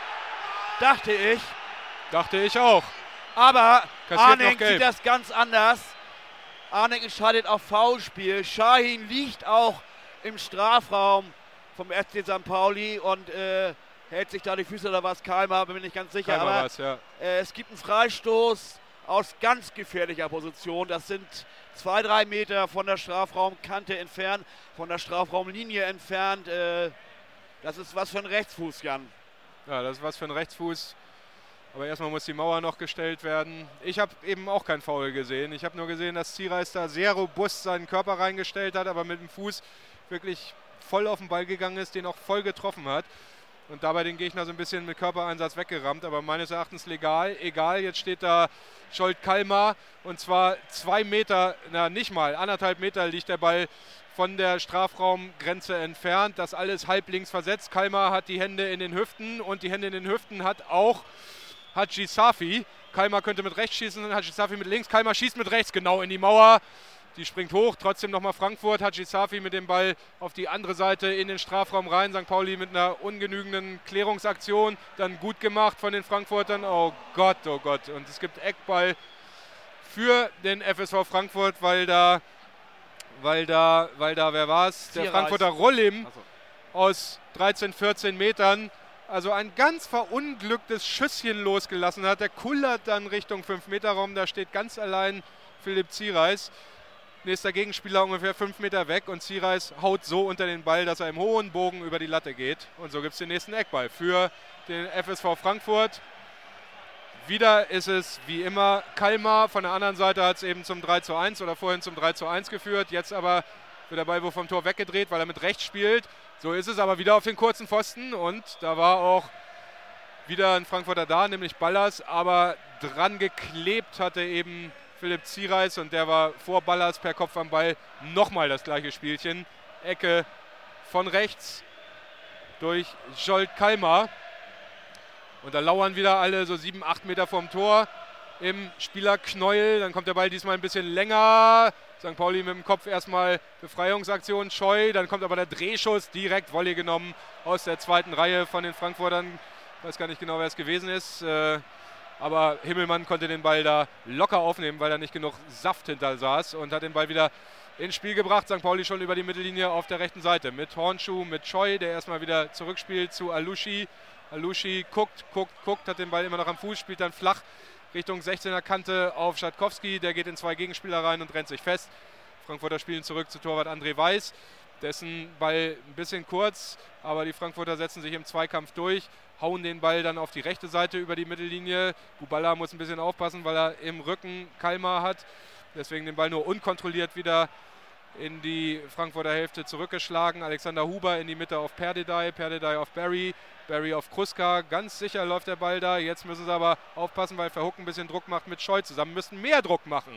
Speaker 2: Dachte ich.
Speaker 1: Dachte ich auch.
Speaker 2: Aber
Speaker 1: Kassiert
Speaker 2: Arning sieht das ganz anders. Arning entscheidet auf Foulspiel. Şahin liegt auch im Strafraum vom FC St. Pauli und hält sich da die Füße oder was. Kalmar, bin mir nicht ganz sicher.
Speaker 1: Kalmar
Speaker 2: aber
Speaker 1: war's, ja.
Speaker 2: Es gibt einen Freistoß aus ganz gefährlicher Position. Das sind 2-3 Meter von der Strafraumkante entfernt, von der Strafraumlinie entfernt. Das ist was für ein Rechtsfuß, Jan.
Speaker 1: Ja, das ist was für ein Rechtsfuß. Aber erstmal muss die Mauer noch gestellt werden. Ich habe eben auch kein Foul gesehen. Ich habe nur gesehen, dass Ziereis da sehr robust seinen Körper reingestellt hat, aber mit dem Fuß wirklich voll auf den Ball gegangen ist, den auch voll getroffen hat. Und dabei den Gegner so ein bisschen mit Körpereinsatz weggerammt, aber meines Erachtens legal. Egal, jetzt steht da Scholt Kalmar und zwar 2 Meter, nicht mal, 1,5 Meter liegt der Ball von der Strafraumgrenze entfernt. Das alles halb links versetzt. Kalmar hat die Hände in den Hüften und die Hände in den Hüften hat auch Haji Safi. Kalmar könnte mit rechts schießen, Haji Safi mit links. Kalmar schießt mit rechts genau in die Mauer. Die springt hoch, trotzdem nochmal Frankfurt. Haji Safi mit dem Ball auf die andere Seite in den Strafraum rein. St. Pauli mit einer ungenügenden Klärungsaktion. Dann gut gemacht von den Frankfurtern. Oh Gott, oh Gott. Und es gibt Eckball für den FSV Frankfurt, weil da, wer war es? Der Frankfurter Rolim aus 13, 14 Metern also ein ganz verunglücktes Schüsschen losgelassen hat. Der kullert dann Richtung 5-Meter-Raum. Da steht ganz allein Philipp Ziereis. Nächster Gegenspieler ungefähr 5 Meter weg und Ziereis haut so unter den Ball, dass er im hohen Bogen über die Latte geht. Und so gibt es den nächsten Eckball für den FSV Frankfurt. Wieder ist es wie immer Kalmar. Von der anderen Seite hat es eben zum 3:1 oder vorhin zum 3:1 geführt. Jetzt aber wird der Ball wohl vom Tor weggedreht, weil er mit rechts spielt. So ist es aber wieder auf den kurzen Pfosten und da war auch wieder ein Frankfurter da, nämlich Ballas, aber dran geklebt hatte eben Philipp Ziereis und der war vor Ballas per Kopf am Ball. Nochmal das gleiche Spielchen. Ecke von rechts durch Scholt Kalmar. Und da lauern wieder alle so 7, 8 Meter vorm Tor im Spielerknäuel. Dann kommt der Ball diesmal ein bisschen länger. St. Pauli mit dem Kopf erstmal Befreiungsaktion, Scheu. Dann kommt aber der Drehschuss, direkt Volley genommen aus der zweiten Reihe von den Frankfurtern. Ich weiß gar nicht genau, wer es gewesen ist. Aber Himmelmann konnte den Ball da locker aufnehmen, weil da nicht genug Saft hinter saß und hat den Ball wieder ins Spiel gebracht. St. Pauli schon über die Mittellinie auf der rechten Seite mit Hornschuh, mit Scheu, der erstmal wieder zurückspielt zu Alushi. Alushi guckt, hat den Ball immer noch am Fuß, spielt dann flach Richtung 16er Kante auf Schatkowski. Der geht in 2 Gegenspieler rein und rennt sich fest. Frankfurter spielen zurück zu Torwart André Weiß. Dessen Ball ein bisschen kurz, aber die Frankfurter setzen sich im Zweikampf durch, hauen den Ball dann auf die rechte Seite über die Mittellinie. Buballa muss ein bisschen aufpassen, weil er im Rücken Kalmar hat. Deswegen den Ball nur unkontrolliert wieder in die Frankfurter Hälfte zurückgeschlagen. Alexander Huber in die Mitte auf Perdedei, Perdedei auf Barry, Barry auf Kruska. Ganz sicher läuft der Ball da. Jetzt müssen sie aber aufpassen, weil Verhoek ein bisschen Druck macht mit Scheu zusammen. Müssten mehr Druck machen.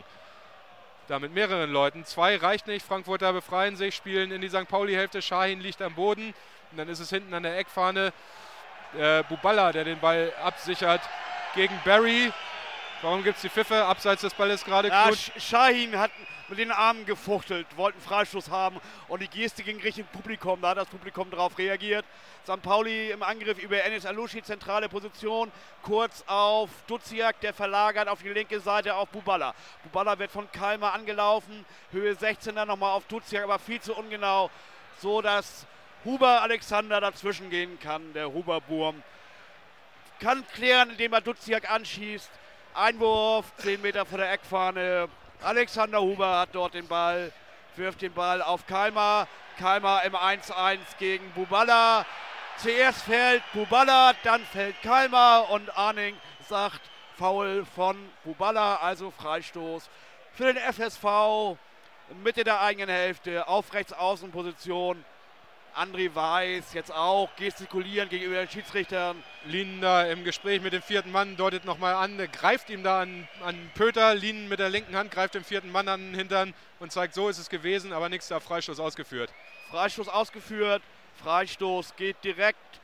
Speaker 1: Da mit mehreren Leuten. 2 reicht nicht. Frankfurter befreien sich, spielen in die St. Pauli-Hälfte. Şahin liegt am Boden. Und dann ist es hinten an der Eckfahne Buballa, der den Ball absichert gegen Barry. Warum gibt es die Pfiffe? Abseits des Balles gerade.
Speaker 2: Ja, Şahin hat mit den Armen gefuchtelt, wollten Freistoß haben und die Geste ging Richtung Publikum. Da hat das Publikum darauf reagiert. St. Pauli im Angriff über Enes Alushi, zentrale Position. Kurz auf Duziak, der verlagert auf die linke Seite auf Buballa. Buballa wird von Kalmar angelaufen. Höhe 16er nochmal auf Duziak, aber viel zu ungenau. So dass Huber Alexander dazwischen gehen kann. Der Huber-Burm kann klären, indem er Duziak anschießt. Einwurf, 10 Meter vor der Eckfahne. Alexander Huber hat dort den Ball, wirft den Ball auf Kalmar. Kalmar im 1-1 gegen Buballa. Zuerst fällt Buballa, dann fällt Kalmar und Arning sagt Foul von Buballa, also Freistoß für den FSV. Mitte der eigenen Hälfte, auf Rechtsaußenposition. André Weiß jetzt auch gestikulieren gegenüber den Schiedsrichtern.
Speaker 1: Lien da im Gespräch mit dem 4. Mann, deutet nochmal an, greift ihm da an Pöter. Lien mit der linken Hand greift dem 4. Mann an den Hintern und zeigt, so ist es gewesen, aber nichts da, Freistoß ausgeführt.
Speaker 2: Freistoß ausgeführt, Freistoß geht direkt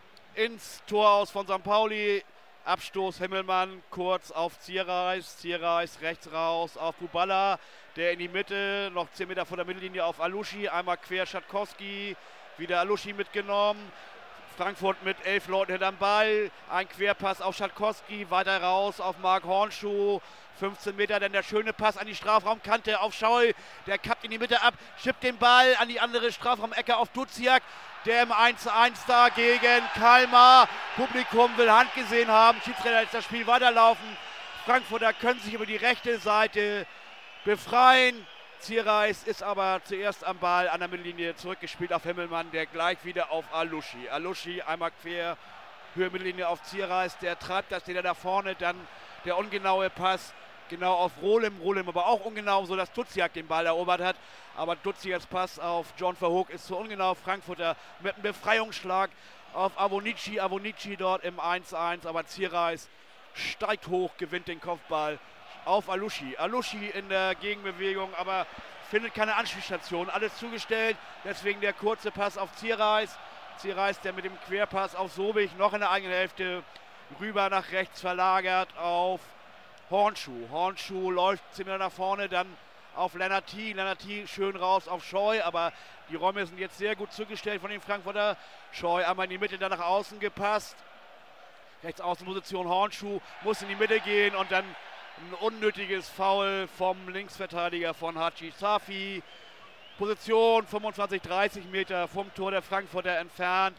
Speaker 2: ins Tor aus von St. Pauli. Abstoß Himmelmann, kurz auf Ziereis. Ziereis rechts raus auf Buballa, der in die Mitte, noch 10 Meter vor der Mittellinie auf Alushi. Einmal quer Schatkowski, wieder Alushi mitgenommen. Frankfurt mit 11 Leuten hinterm Ball. Ein Querpass auf Schatkowski, weiter raus auf Marc Hornschuh. 15 Meter, dann der schöne Pass an die Strafraumkante auf Scheu. Der kappt in die Mitte ab, schippt den Ball an die andere Strafraumecke auf Duziak. Der im 1-1 da gegen Kalmar. Publikum will Hand gesehen haben. Schiedsrichter lässt das Spiel weiterlaufen. Frankfurter können sich über die rechte Seite befreien. Ziereis ist aber zuerst am Ball an der Mittellinie zurückgespielt auf Himmelmann, der gleich wieder auf Alushi. Alushi einmal quer, Höhe Mittellinie auf Ziereis, der treibt das, der da vorne, dann der ungenaue Pass genau auf Rohlem aber auch ungenau, sodass Duziak den Ball erobert hat. Aber Duziaks Pass auf John Verhoek ist zu ungenau. Frankfurter mit einem Befreiungsschlag auf Avonici. Avonici dort im 1-1, aber Ziereis steigt hoch, gewinnt den Kopfball auf Alushi. Alushi in der Gegenbewegung, aber findet keine Anschlussstation. Alles zugestellt, deswegen der kurze Pass auf Ziereis. Ziereis, der mit dem Querpass auf Sobich noch in der eigenen Hälfte rüber nach rechts verlagert auf Hornschuh. Hornschuh läuft 10 Meter nach vorne, dann auf Lennarty. Lennarty schön raus auf Scheu, aber die Räume sind jetzt sehr gut zugestellt von den Frankfurter. Scheu einmal in die Mitte, dann nach außen gepasst. Rechtsaußenposition Hornschuh muss in die Mitte gehen und dann ein unnötiges Foul vom Linksverteidiger von Haji Safi. Position 25, 30 Meter vom Tor der Frankfurter entfernt.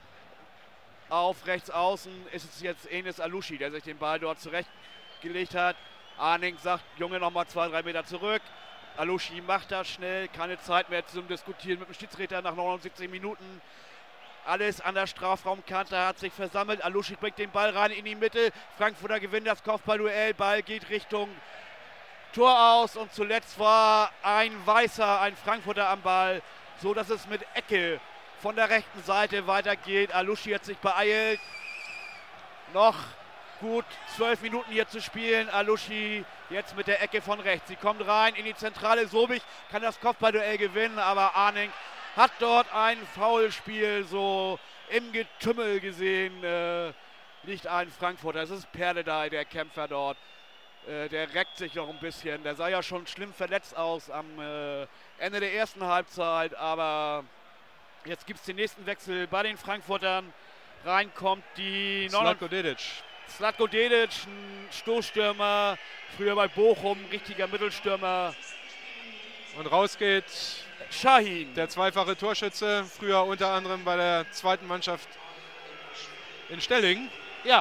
Speaker 2: Auf rechts außen ist es jetzt Enes Alushi, der sich den Ball dort zurechtgelegt hat. Arning sagt, Junge, nochmal 2-3 Meter zurück. Alushi macht das schnell, keine Zeit mehr zum Diskutieren mit dem Schiedsrichter nach 79 Minuten. Alles an der Strafraumkante hat sich versammelt. Alushi bringt den Ball rein in die Mitte. Frankfurter gewinnt das Kopfballduell. Ball geht Richtung Tor aus. Und zuletzt war ein Frankfurter am Ball, so dass es mit Ecke von der rechten Seite weitergeht. Alushi hat sich beeilt. Noch gut 12 Minuten hier zu spielen. Aluschi jetzt mit der Ecke von rechts. Sie kommt rein in die Zentrale. Sobich kann das Kopfballduell gewinnen, aber Arning hat dort ein Foulspiel so im Getümmel gesehen. Nicht ein Frankfurter. Es ist Perdedei, der Kämpfer dort. Der reckt sich noch ein bisschen. Der sah ja schon schlimm verletzt aus am Ende der ersten Halbzeit. Aber jetzt gibt es den nächsten Wechsel bei den Frankfurtern. Reinkommt die
Speaker 1: Slatko Dedic.
Speaker 2: Slatko Dedic, ein Stoßstürmer, früher bei Bochum, richtiger Mittelstürmer.
Speaker 1: Und raus geht
Speaker 2: Şahin.
Speaker 1: Der zweifache Torschütze, früher unter anderem bei der zweiten Mannschaft in Stellingen.
Speaker 2: Ja.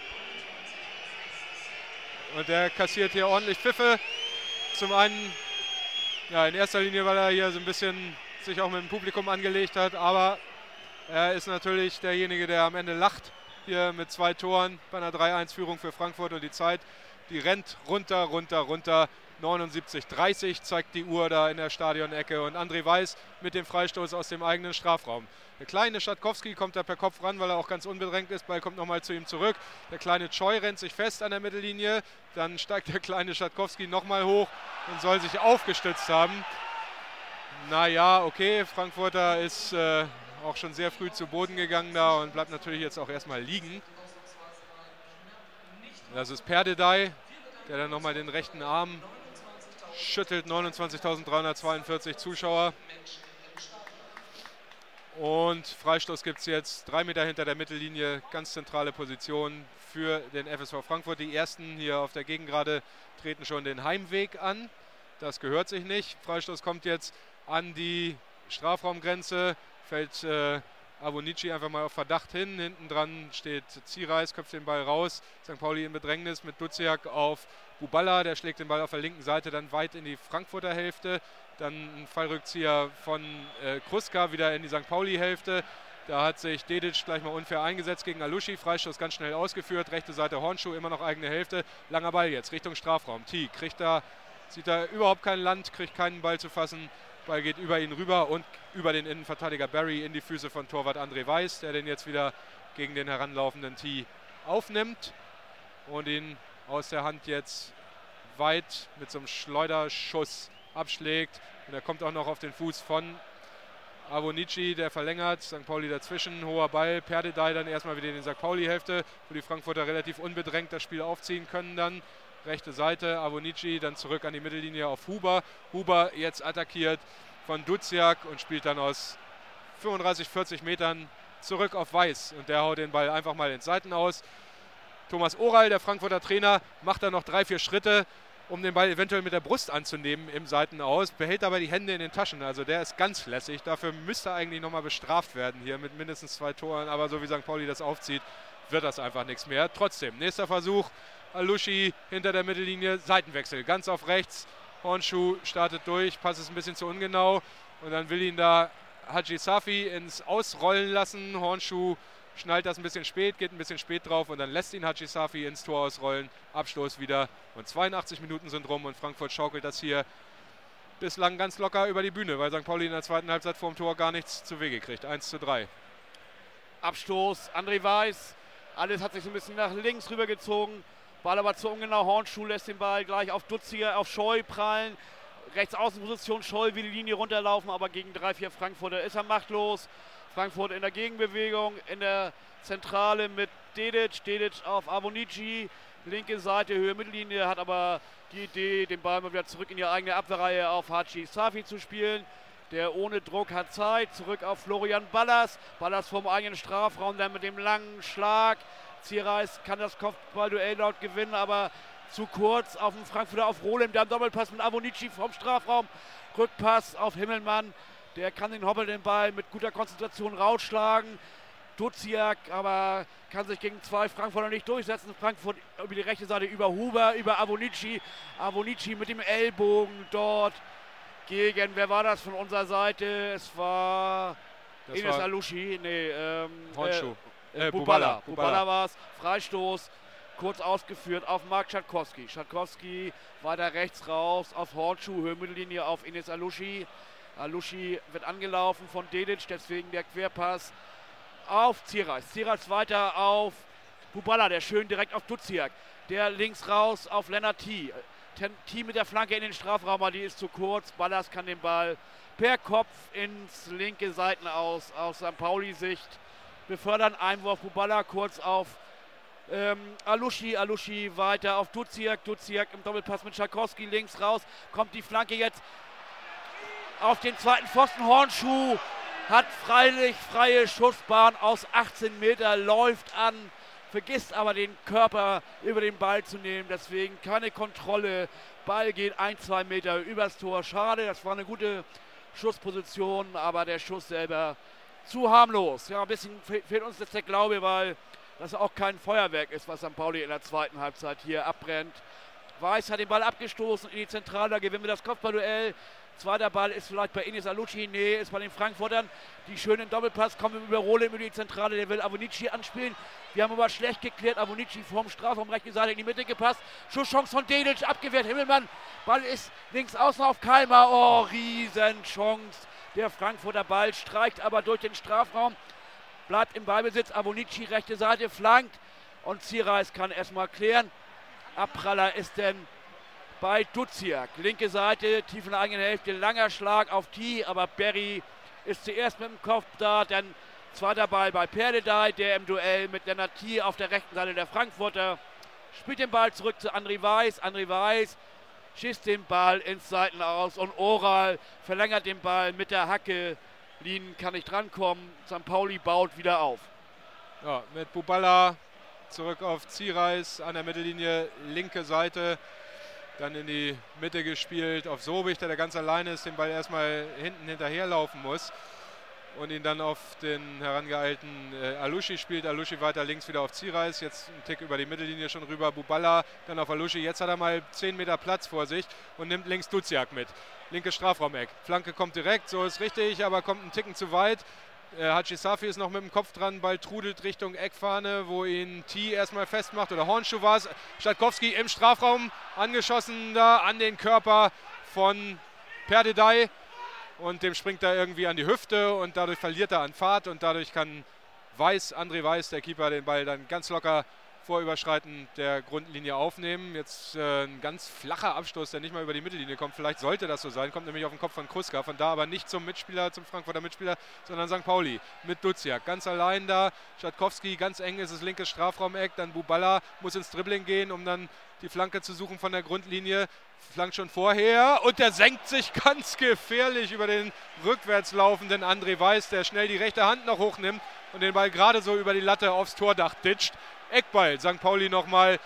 Speaker 1: Und der kassiert hier ordentlich Pfiffe. Zum einen, ja, in erster Linie, weil er hier so ein bisschen sich auch mit dem Publikum angelegt hat, aber er ist natürlich derjenige, der am Ende lacht. Hier mit 2 Toren bei einer 3-1-Führung für Frankfurt und die Zeit, die rennt runter. 79:30 zeigt die Uhr da in der Stadionecke und André Weiß mit dem Freistoß aus dem eigenen Strafraum. Der kleine Schatkowski kommt da per Kopf ran, weil er auch ganz unbedrängt ist. Ball kommt nochmal zu ihm zurück. Der kleine Choi rennt sich fest an der Mittellinie. Dann steigt der kleine Schatkowski nochmal hoch und soll sich aufgestützt haben. Naja, okay, Frankfurter ist auch schon sehr früh zu Boden gegangen da und bleibt natürlich jetzt auch erstmal liegen. Das ist Perdedei, der dann nochmal den rechten Arm schüttelt. 29.342 Zuschauer. Und Freistoß gibt es jetzt 3 Meter hinter der Mittellinie. Ganz zentrale Position für den FSV Frankfurt. Die ersten hier auf der Gegengrade treten schon den Heimweg an. Das gehört sich nicht. Freistoß kommt jetzt an die Strafraumgrenze. Fällt Abonici einfach mal auf Verdacht hin. Hinten dran steht Ziereis, köpft den Ball raus. St. Pauli in Bedrängnis mit Duziak auf Buballa. Der schlägt den Ball auf der linken Seite dann weit in die Frankfurter Hälfte. Dann ein Fallrückzieher von Kruska wieder in die St. Pauli-Hälfte. Da hat sich Dedic gleich mal unfair eingesetzt gegen Aluschi. Freistoß ganz schnell ausgeführt. Rechte Seite Hornschuh, immer noch eigene Hälfte. Langer Ball jetzt Richtung Strafraum. T sieht da überhaupt kein Land, kriegt keinen Ball zu fassen. Ball geht über ihn rüber und über den Innenverteidiger Barry in die Füße von Torwart André Weiß, der den jetzt wieder gegen den heranlaufenden T aufnimmt und ihn aus der Hand jetzt weit mit so einem Schleuderschuss abschlägt. Und er kommt auch noch auf den Fuß von Abonici, der verlängert, St. Pauli dazwischen, hoher Ball, Perdedei dann erstmal wieder in die St. Pauli-Hälfte, wo die Frankfurter relativ unbedrängt das Spiel aufziehen können dann. Rechte Seite, Abonici dann zurück an die Mittellinie auf Huber. Huber jetzt attackiert von Duziak und spielt dann aus 35, 40 Metern zurück auf Weiß. Und der haut den Ball einfach mal ins Seiten aus. Thomas Oral, der Frankfurter Trainer, macht dann noch 3, 4 Schritte, um den Ball eventuell mit der Brust anzunehmen im Seitenaus, behält dabei die Hände in den Taschen. Also der ist ganz lässig. Dafür müsste eigentlich nochmal bestraft werden hier mit mindestens 2 Toren. Aber so wie St. Pauli das aufzieht, wird das einfach nichts mehr. Trotzdem, nächster Versuch. Aluschi hinter der Mittellinie, Seitenwechsel, ganz auf rechts. Hornschuh startet durch, Pass ist ein bisschen zu ungenau. Und dann will ihn da Haji Safi ins Ausrollen lassen. Hornschuh schnallt das ein bisschen spät, geht ein bisschen spät drauf und dann lässt ihn Haji Safi ins Tor ausrollen. Abstoß wieder und 82 Minuten sind rum und Frankfurt schaukelt das hier bislang ganz locker über die Bühne, weil St. Pauli in der zweiten Halbzeit vorm Tor gar nichts zu Wege kriegt. 1:3.
Speaker 2: Abstoß, André Weiß. Alles hat sich so ein bisschen nach links rübergezogen. Ball aber zu ungenau. Hornschuh lässt den Ball gleich auf Dutziger, auf Scheu prallen. Rechtsaußenposition, Scheu will die Linie runterlaufen, aber gegen 3, 4 Frankfurter ist er machtlos. Frankfurt in der Gegenbewegung, in der Zentrale mit Dedic. Dedic auf Abonici, linke Seite, Höhe Mittellinie, hat aber die Idee, den Ball mal wieder zurück in die eigene Abwehrreihe auf Haji Safi zu spielen. Der ohne Druck hat Zeit, zurück auf Florian Ballas. Ballas vom eigenen Strafraum, dann mit dem langen Schlag. Ziereis kann das Kopfballduell dort gewinnen, aber zu kurz auf dem Frankfurter, auf Rohlem, der am Doppelpass mit Abonici vom Strafraum. Rückpass auf Himmelmann, der kann den hoppelnden Ball mit guter Konzentration rausschlagen. Duziak aber kann sich gegen 2 Frankfurter nicht durchsetzen. Frankfurt über die rechte Seite über Huber, über Abonici. Abonici mit dem Ellbogen dort gegen, wer war das von unserer Seite? Es war Enes Aluschi,
Speaker 1: Hornschuh.
Speaker 2: Buballa. Buballa war es. Freistoß, kurz ausgeführt auf Marc Schatkowski. Schatkowski weiter rechts raus auf Hornschuh, Höhenmittellinie auf Enes Aluschi. Aluschi wird angelaufen von Dedic, deswegen der Querpass auf Ziereis. Ziereis weiter auf Buballa, der schön direkt auf Duziak. Der links raus auf Lennart T. T mit der Flanke in den Strafraum, aber die ist zu kurz. Ballas kann den Ball per Kopf ins linke Seitenaus aus St. Pauli-Sicht befördern. Einwurf Buballa kurz auf Aluschi weiter auf Duziak im Doppelpass mit Schakowski links raus. Kommt die Flanke jetzt auf den zweiten Pfosten. Hornschuh hat freilich freie Schussbahn aus 18 Meter, läuft an, vergisst aber den Körper über den Ball zu nehmen. Deswegen keine Kontrolle. Ball geht 1-2 Meter übers Tor. Schade, das war eine gute Schussposition, aber der Schuss selber zu harmlos. Ja, ein bisschen fehlt uns jetzt der Glaube, weil das auch kein Feuerwerk ist, was St. Pauli in der zweiten Halbzeit hier abbrennt. Weiß hat den Ball abgestoßen in die Zentrale, da gewinnen wir das Kopfballduell. Zweiter Ball ist vielleicht bei Enis Aluschi, nee, ist bei den Frankfurtern. Die schönen Doppelpass kommen über Rohle über die Zentrale, der will Avonici anspielen. Wir haben aber schlecht geklärt, Avonici vorm Strafraum, rechte Seite in die Mitte gepasst. Schusschance von Dedic, abgewehrt, Himmelmann. Ball ist links außen auf Kalmar, oh, Riesenchance. Der Frankfurter Ball streicht aber durch den Strafraum. Bleibt im Ballbesitz, Avonici rechte Seite, flankt und Zierreis kann erstmal klären. Abpraller ist denn bei Duziak. Linke Seite, tief in der eigenen Hälfte, langer Schlag auf T, aber Berry ist zuerst mit dem Kopf da, dann zweiter Ball bei Perdedei, der im Duell mit Lennart T auf der rechten Seite der Frankfurter. Spielt den Ball zurück zu André Weiß. André Weiß schießt den Ball ins Seitenaus und Oral verlängert den Ball mit der Hacke. Lien kann nicht drankommen. St. Pauli baut wieder auf.
Speaker 1: Ja, mit Buballa zurück auf Zierreis an der Mittellinie, linke Seite. Dann in die Mitte gespielt auf Sobich, der ganz alleine ist, den Ball erstmal hinten hinterherlaufen muss. Und ihn dann auf den herangeeilten Aluschi spielt. Aluschi weiter links wieder auf Zierreis. Jetzt ein Tick über die Mittellinie schon rüber. Buballa dann auf Aluschi. Jetzt hat er mal 10 Meter Platz vor sich und nimmt links Duziak mit. Linke Strafraumeck. Flanke kommt direkt, so ist richtig, aber kommt einen Ticken zu weit. Haji Safi ist noch mit dem Kopf dran. Ball trudelt Richtung Eckfahne, wo ihn T erstmal festmacht. Oder Hornschuh war es. Schadkowski im Strafraum angeschossen da an den Körper von Perdedei. Und dem springt er irgendwie an die Hüfte und dadurch verliert er an Fahrt und dadurch kann André Weiß, der Keeper, den Ball dann ganz locker vor Überschreiten der Grundlinie aufnehmen. Jetzt ein ganz flacher Abstoß, der nicht mal über die Mittellinie kommt. Vielleicht sollte das so sein, kommt nämlich auf den Kopf von Kruska. Von da aber nicht zum Mitspieler, zum Frankfurter Mitspieler, sondern St. Pauli mit Duziak. Ganz allein da, Schadkowski, ganz eng ist das linke Strafraumeck. Dann Buballa muss ins Dribbling gehen, um dann die Flanke zu suchen von der Grundlinie. Flankt schon vorher und der senkt sich ganz gefährlich über den rückwärts laufenden André Weiß, der schnell die rechte Hand noch hochnimmt und den Ball gerade so über die Latte aufs Tordach ditcht. Eckball, St. Pauli nochmal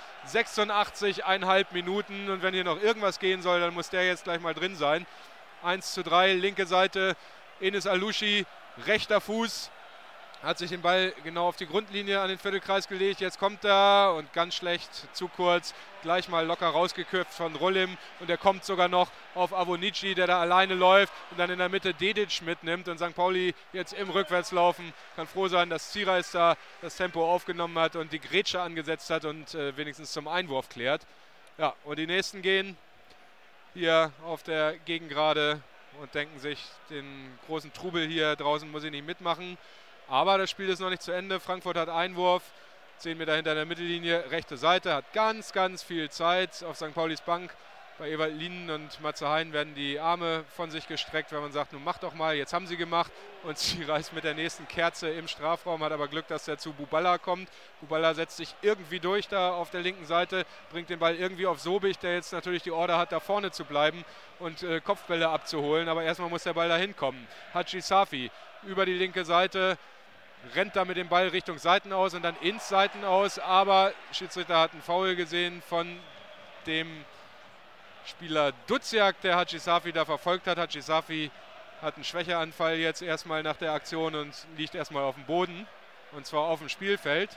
Speaker 1: 86,5 Minuten und wenn hier noch irgendwas gehen soll, dann muss der jetzt gleich mal drin sein. 1:3, linke Seite, Enis Aluschi, rechter Fuß, hat sich den Ball genau auf die Grundlinie an den Viertelkreis gelegt. Jetzt kommt er und ganz schlecht, zu kurz, gleich mal locker rausgeköpft von Rollim und er kommt sogar noch auf Avonici, der da alleine läuft und dann in der Mitte Dedic mitnimmt und St. Pauli jetzt im Rückwärtslaufen kann froh sein, dass Zierreis da das Tempo aufgenommen hat und die Grätsche angesetzt hat und wenigstens zum Einwurf klärt. Ja, und die nächsten gehen hier auf der Gegengrade und denken sich, den großen Trubel hier draußen muss ich nicht mitmachen. Aber das Spiel ist noch nicht zu Ende. Frankfurt hat Einwurf, 10 Meter hinter der Mittellinie, rechte Seite, hat ganz, ganz viel Zeit auf St. Paulis Bank. Bei Ewald Lienen und Matze Hein werden die Arme von sich gestreckt, wenn man sagt, nun mach doch mal, jetzt haben sie gemacht. Und sie reißt mit der nächsten Kerze im Strafraum, hat aber Glück, dass der zu Buballa kommt. Buballa setzt sich irgendwie durch da auf der linken Seite, bringt den Ball irgendwie auf Sobich, der jetzt natürlich die Order hat, da vorne zu bleiben und Kopfbälle abzuholen. Aber erstmal muss der Ball da hinkommen. Haji Safi über die linke Seite, rennt da mit dem Ball Richtung Seitenaus und dann ins Seitenaus, aber Schiedsrichter hat einen Foul gesehen von dem Spieler Duziak, der Haji Safi da verfolgt hat. Haji Safi hat einen Schwächeanfall jetzt erstmal nach der Aktion und liegt erstmal auf dem Boden und zwar auf dem Spielfeld.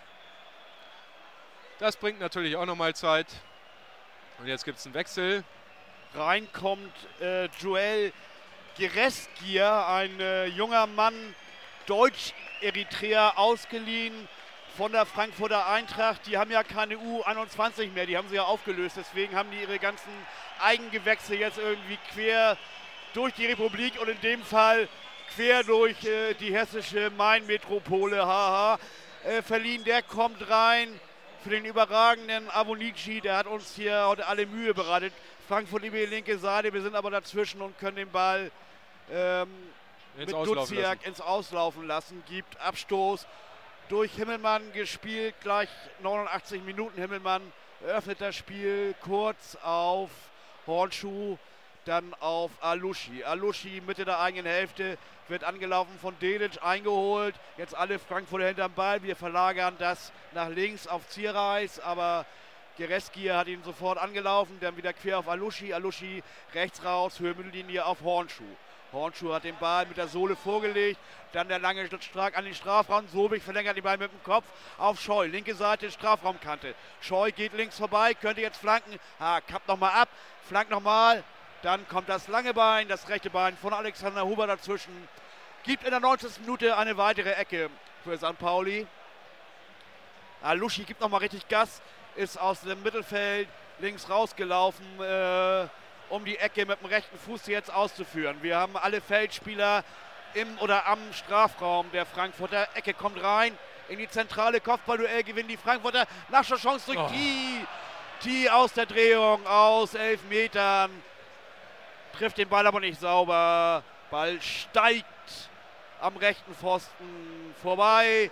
Speaker 1: Das bringt natürlich auch nochmal Zeit und jetzt gibt es einen Wechsel.
Speaker 2: Reinkommt Joel Gereskier, ein junger Mann, Deutsch-Eritreer, ausgeliehen von der Frankfurter Eintracht. Die haben ja keine U21 mehr, die haben sie ja aufgelöst. Deswegen haben die ihre ganzen Eigengewächse jetzt irgendwie quer durch die Republik und in dem Fall quer durch die hessische Main-Metropole verliehen. Der kommt rein, für den überragenden Avonici. Der hat uns hier heute alle Mühe bereitet. Frankfurt über die linke Seite, wir sind aber dazwischen und können den Ball mit Duziak ins Auslaufen lassen. Gibt Abstoß durch Himmelmann gespielt, gleich 89 Minuten. Himmelmann eröffnet das Spiel kurz auf Hornschuh, dann auf Aluschi. Aluschi Mitte der eigenen Hälfte, wird angelaufen von Delic, eingeholt. Jetzt alle Frankfurter hinterm Ball. Wir verlagern das nach links auf Zierreis, aber Gereskier hat ihn sofort angelaufen, dann wieder quer auf Aluschi. Aluschi rechts raus, Höhe Mittellinie auf Hornschuh. Hornschuh hat den Ball mit der Sohle vorgelegt, dann der lange Schlag an den Strafraum. Sobich verlängert den Ball mit dem Kopf auf Scheu. Linke Seite, Strafraumkante. Scheu geht links vorbei, könnte jetzt flanken. Kappt nochmal ab, flankt nochmal. Dann kommt das lange Bein, das rechte Bein von Alexander Huber dazwischen. Gibt in der 90. Minute eine weitere Ecke für St. Pauli. Aluschi gibt nochmal richtig Gas, ist aus dem Mittelfeld links rausgelaufen, um die Ecke mit dem rechten Fuß jetzt auszuführen. Wir haben alle Feldspieler im oder am Strafraum der Frankfurter. Ecke kommt rein in die zentrale Kopfballduell, gewinnen die Frankfurter. Nachschusschance durch T aus der Drehung, aus 11 Metern. Trifft den Ball aber nicht sauber. Ball steigt am rechten Pfosten vorbei.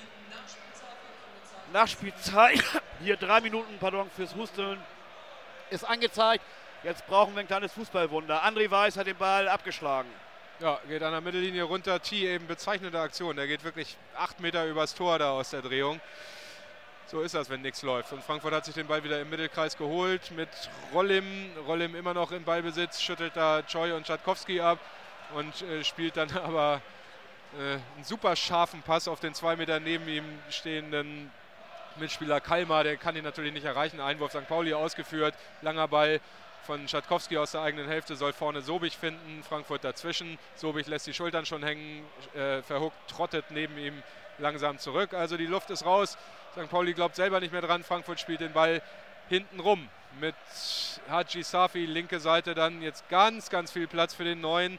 Speaker 2: Nachspielzeit. Hier 3 Minuten, fürs Husteln ist angezeigt. Jetzt brauchen wir ein kleines Fußballwunder. André Weiß hat den Ball abgeschlagen.
Speaker 1: Ja, geht an der Mittellinie runter. T eben bezeichnende Aktion. Der geht wirklich 8 Meter übers Tor da aus der Drehung. So ist das, wenn nichts läuft. Und Frankfurt hat sich den Ball wieder im Mittelkreis geholt mit Rollim. Rollim immer noch im Ballbesitz, schüttelt da Choi und Schatkowski ab und spielt dann aber einen super scharfen Pass auf den 2 Meter neben ihm stehenden Mitspieler Kalmar. Der kann ihn natürlich nicht erreichen. Einwurf St. Pauli ausgeführt. Langer Ball von Schatkowski aus der eigenen Hälfte, soll vorne Sobich finden. Frankfurt dazwischen. Sobich lässt die Schultern schon hängen. Verhuckt, trottet neben ihm langsam zurück. Also die Luft ist raus. St. Pauli glaubt selber nicht mehr dran. Frankfurt spielt den Ball hinten rum mit Haji Safi, linke Seite dann jetzt ganz, ganz viel Platz für den neuen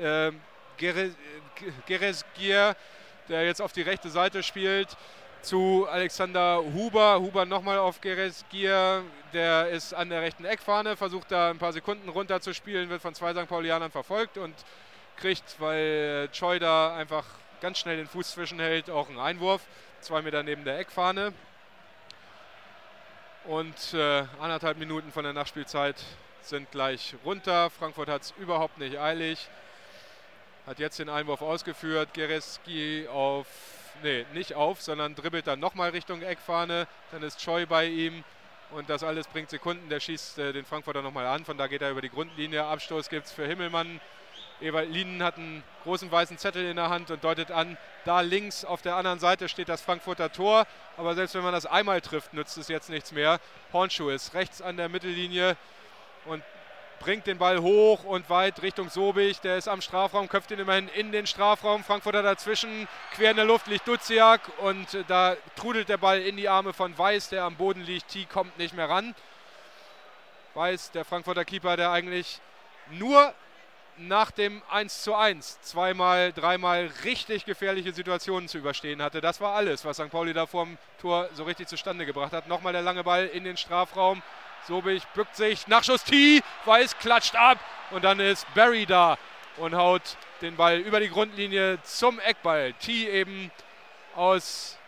Speaker 1: Geresgier, der jetzt auf die rechte Seite spielt, zu Alexander Huber. Huber nochmal auf Geresgier, der ist an der rechten Eckfahne, versucht da ein paar Sekunden runterzuspielen, wird von 2 St. Paulianern verfolgt und kriegt, weil Choi da einfach ganz schnell den Fuß zwischenhält, auch einen Einwurf. 2 Meter neben der Eckfahne. Und 1,5 Minuten von der Nachspielzeit sind gleich runter. Frankfurt hat es überhaupt nicht eilig. Hat jetzt den Einwurf ausgeführt. Gereski sondern dribbelt dann nochmal Richtung Eckfahne. Dann ist Choi bei ihm. Und das alles bringt Sekunden. Der schießt den Frankfurter nochmal an. Von da geht er über die Grundlinie. Abstoß gibt es für Himmelmann. Ewald Lienen hat einen großen weißen Zettel in der Hand und deutet an, da links auf der anderen Seite steht das Frankfurter Tor. Aber selbst wenn man das einmal trifft, nützt es jetzt nichts mehr. Hornschuh ist rechts an der Mittellinie und bringt den Ball hoch und weit Richtung Sobich. Der ist am Strafraum, köpft ihn immerhin in den Strafraum. Frankfurter dazwischen, quer in der Luft liegt Duziak und da trudelt der Ball in die Arme von Weiß, der am Boden liegt. T kommt nicht mehr ran. Weiß, der Frankfurter Keeper, der eigentlich nur nach dem 1:1 zweimal, dreimal richtig gefährliche Situationen zu überstehen hatte. Das war alles, was St. Pauli da vorm Tor so richtig zustande gebracht hat. Nochmal der lange Ball in den Strafraum. Sobich bückt sich, Nachschuss T, Weiß klatscht ab und dann ist Barry da und haut den Ball über die Grundlinie zum Eckball. T eben aus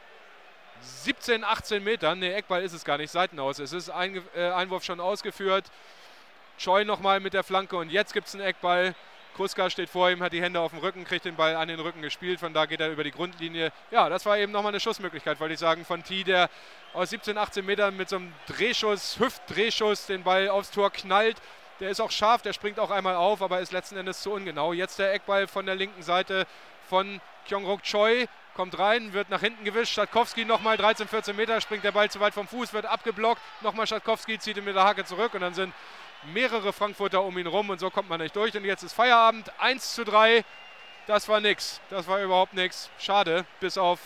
Speaker 1: 17, 18 Metern, ne, Eckball ist es gar nicht, Seitenaus. Es ist Einwurf schon ausgeführt. Choi nochmal mit der Flanke und jetzt gibt es einen Eckball. Kruska steht vor ihm, hat die Hände auf dem Rücken, kriegt den Ball an den Rücken gespielt. Von da geht er über die Grundlinie. Ja, das war eben nochmal eine Schussmöglichkeit, wollte ich sagen, von T, der aus 17, 18 Metern mit so einem Drehschuss, Hüftdrehschuss den Ball aufs Tor knallt. Der ist auch scharf, der springt auch einmal auf, aber ist letzten Endes zu ungenau. Jetzt der Eckball von der linken Seite von Kyung-Ruk Choi. Kommt rein, wird nach hinten gewischt. Schatkowski nochmal 13, 14 Meter, springt der Ball zu weit vom Fuß, wird abgeblockt. Nochmal Schatkowski, zieht ihn mit der Hacke zurück und dann sind mehrere Frankfurter um ihn rum und so kommt man nicht durch. Und jetzt ist Feierabend, 1:3. Das war nix, das war überhaupt nichts. Schade, bis auf,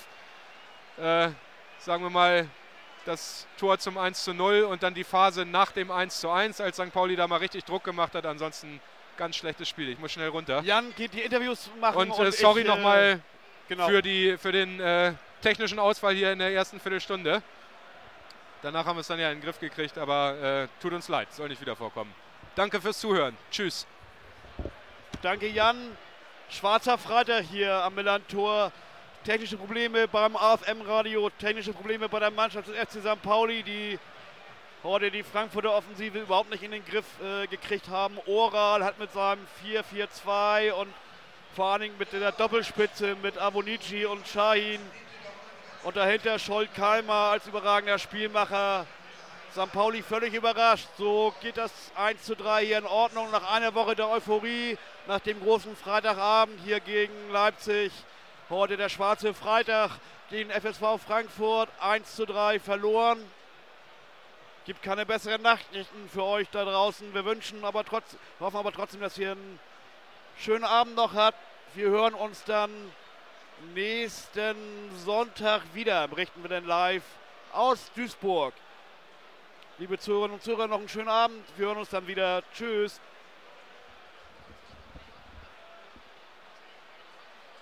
Speaker 1: sagen wir mal, das Tor zum 1:0 und dann die Phase nach dem 1:1, als St. Pauli da mal richtig Druck gemacht hat. Ansonsten ganz schlechtes Spiel. Ich muss schnell runter.
Speaker 2: Jan geht die Interviews machen.
Speaker 1: Und sorry nochmal für den technischen Ausfall hier in der ersten Viertelstunde. Danach haben wir es dann ja in den Griff gekriegt, aber tut uns leid, soll nicht wieder vorkommen. Danke fürs Zuhören. Tschüss.
Speaker 2: Danke, Jan. Schwarzer Freitag hier am Millantor. Technische Probleme beim AFM-Radio, technische Probleme bei der Mannschaft des FC St. Pauli, die heute die Frankfurter Offensive überhaupt nicht in den Griff gekriegt haben. Oral hat mit seinem 4-4-2 und vor allen Dingen mit der Doppelspitze mit Avonici und Shahin und dahinter Scholt-Kalmar als überragender Spielmacher. St. Pauli völlig überrascht. So geht das 1:3 hier in Ordnung nach einer Woche der Euphorie, nach dem großen Freitagabend hier gegen Leipzig. Heute der schwarze Freitag gegen FSV Frankfurt 1:3 verloren. Gibt keine besseren Nachrichten für euch da draußen. Wir hoffen aber trotzdem, dass ihr einen schönen Abend noch habt. Wir hören uns dann nächsten Sonntag wieder. Berichten wir dann live aus Duisburg. Liebe Zuhörerinnen und Zuhörer, noch einen schönen Abend. Wir hören uns dann wieder. Tschüss.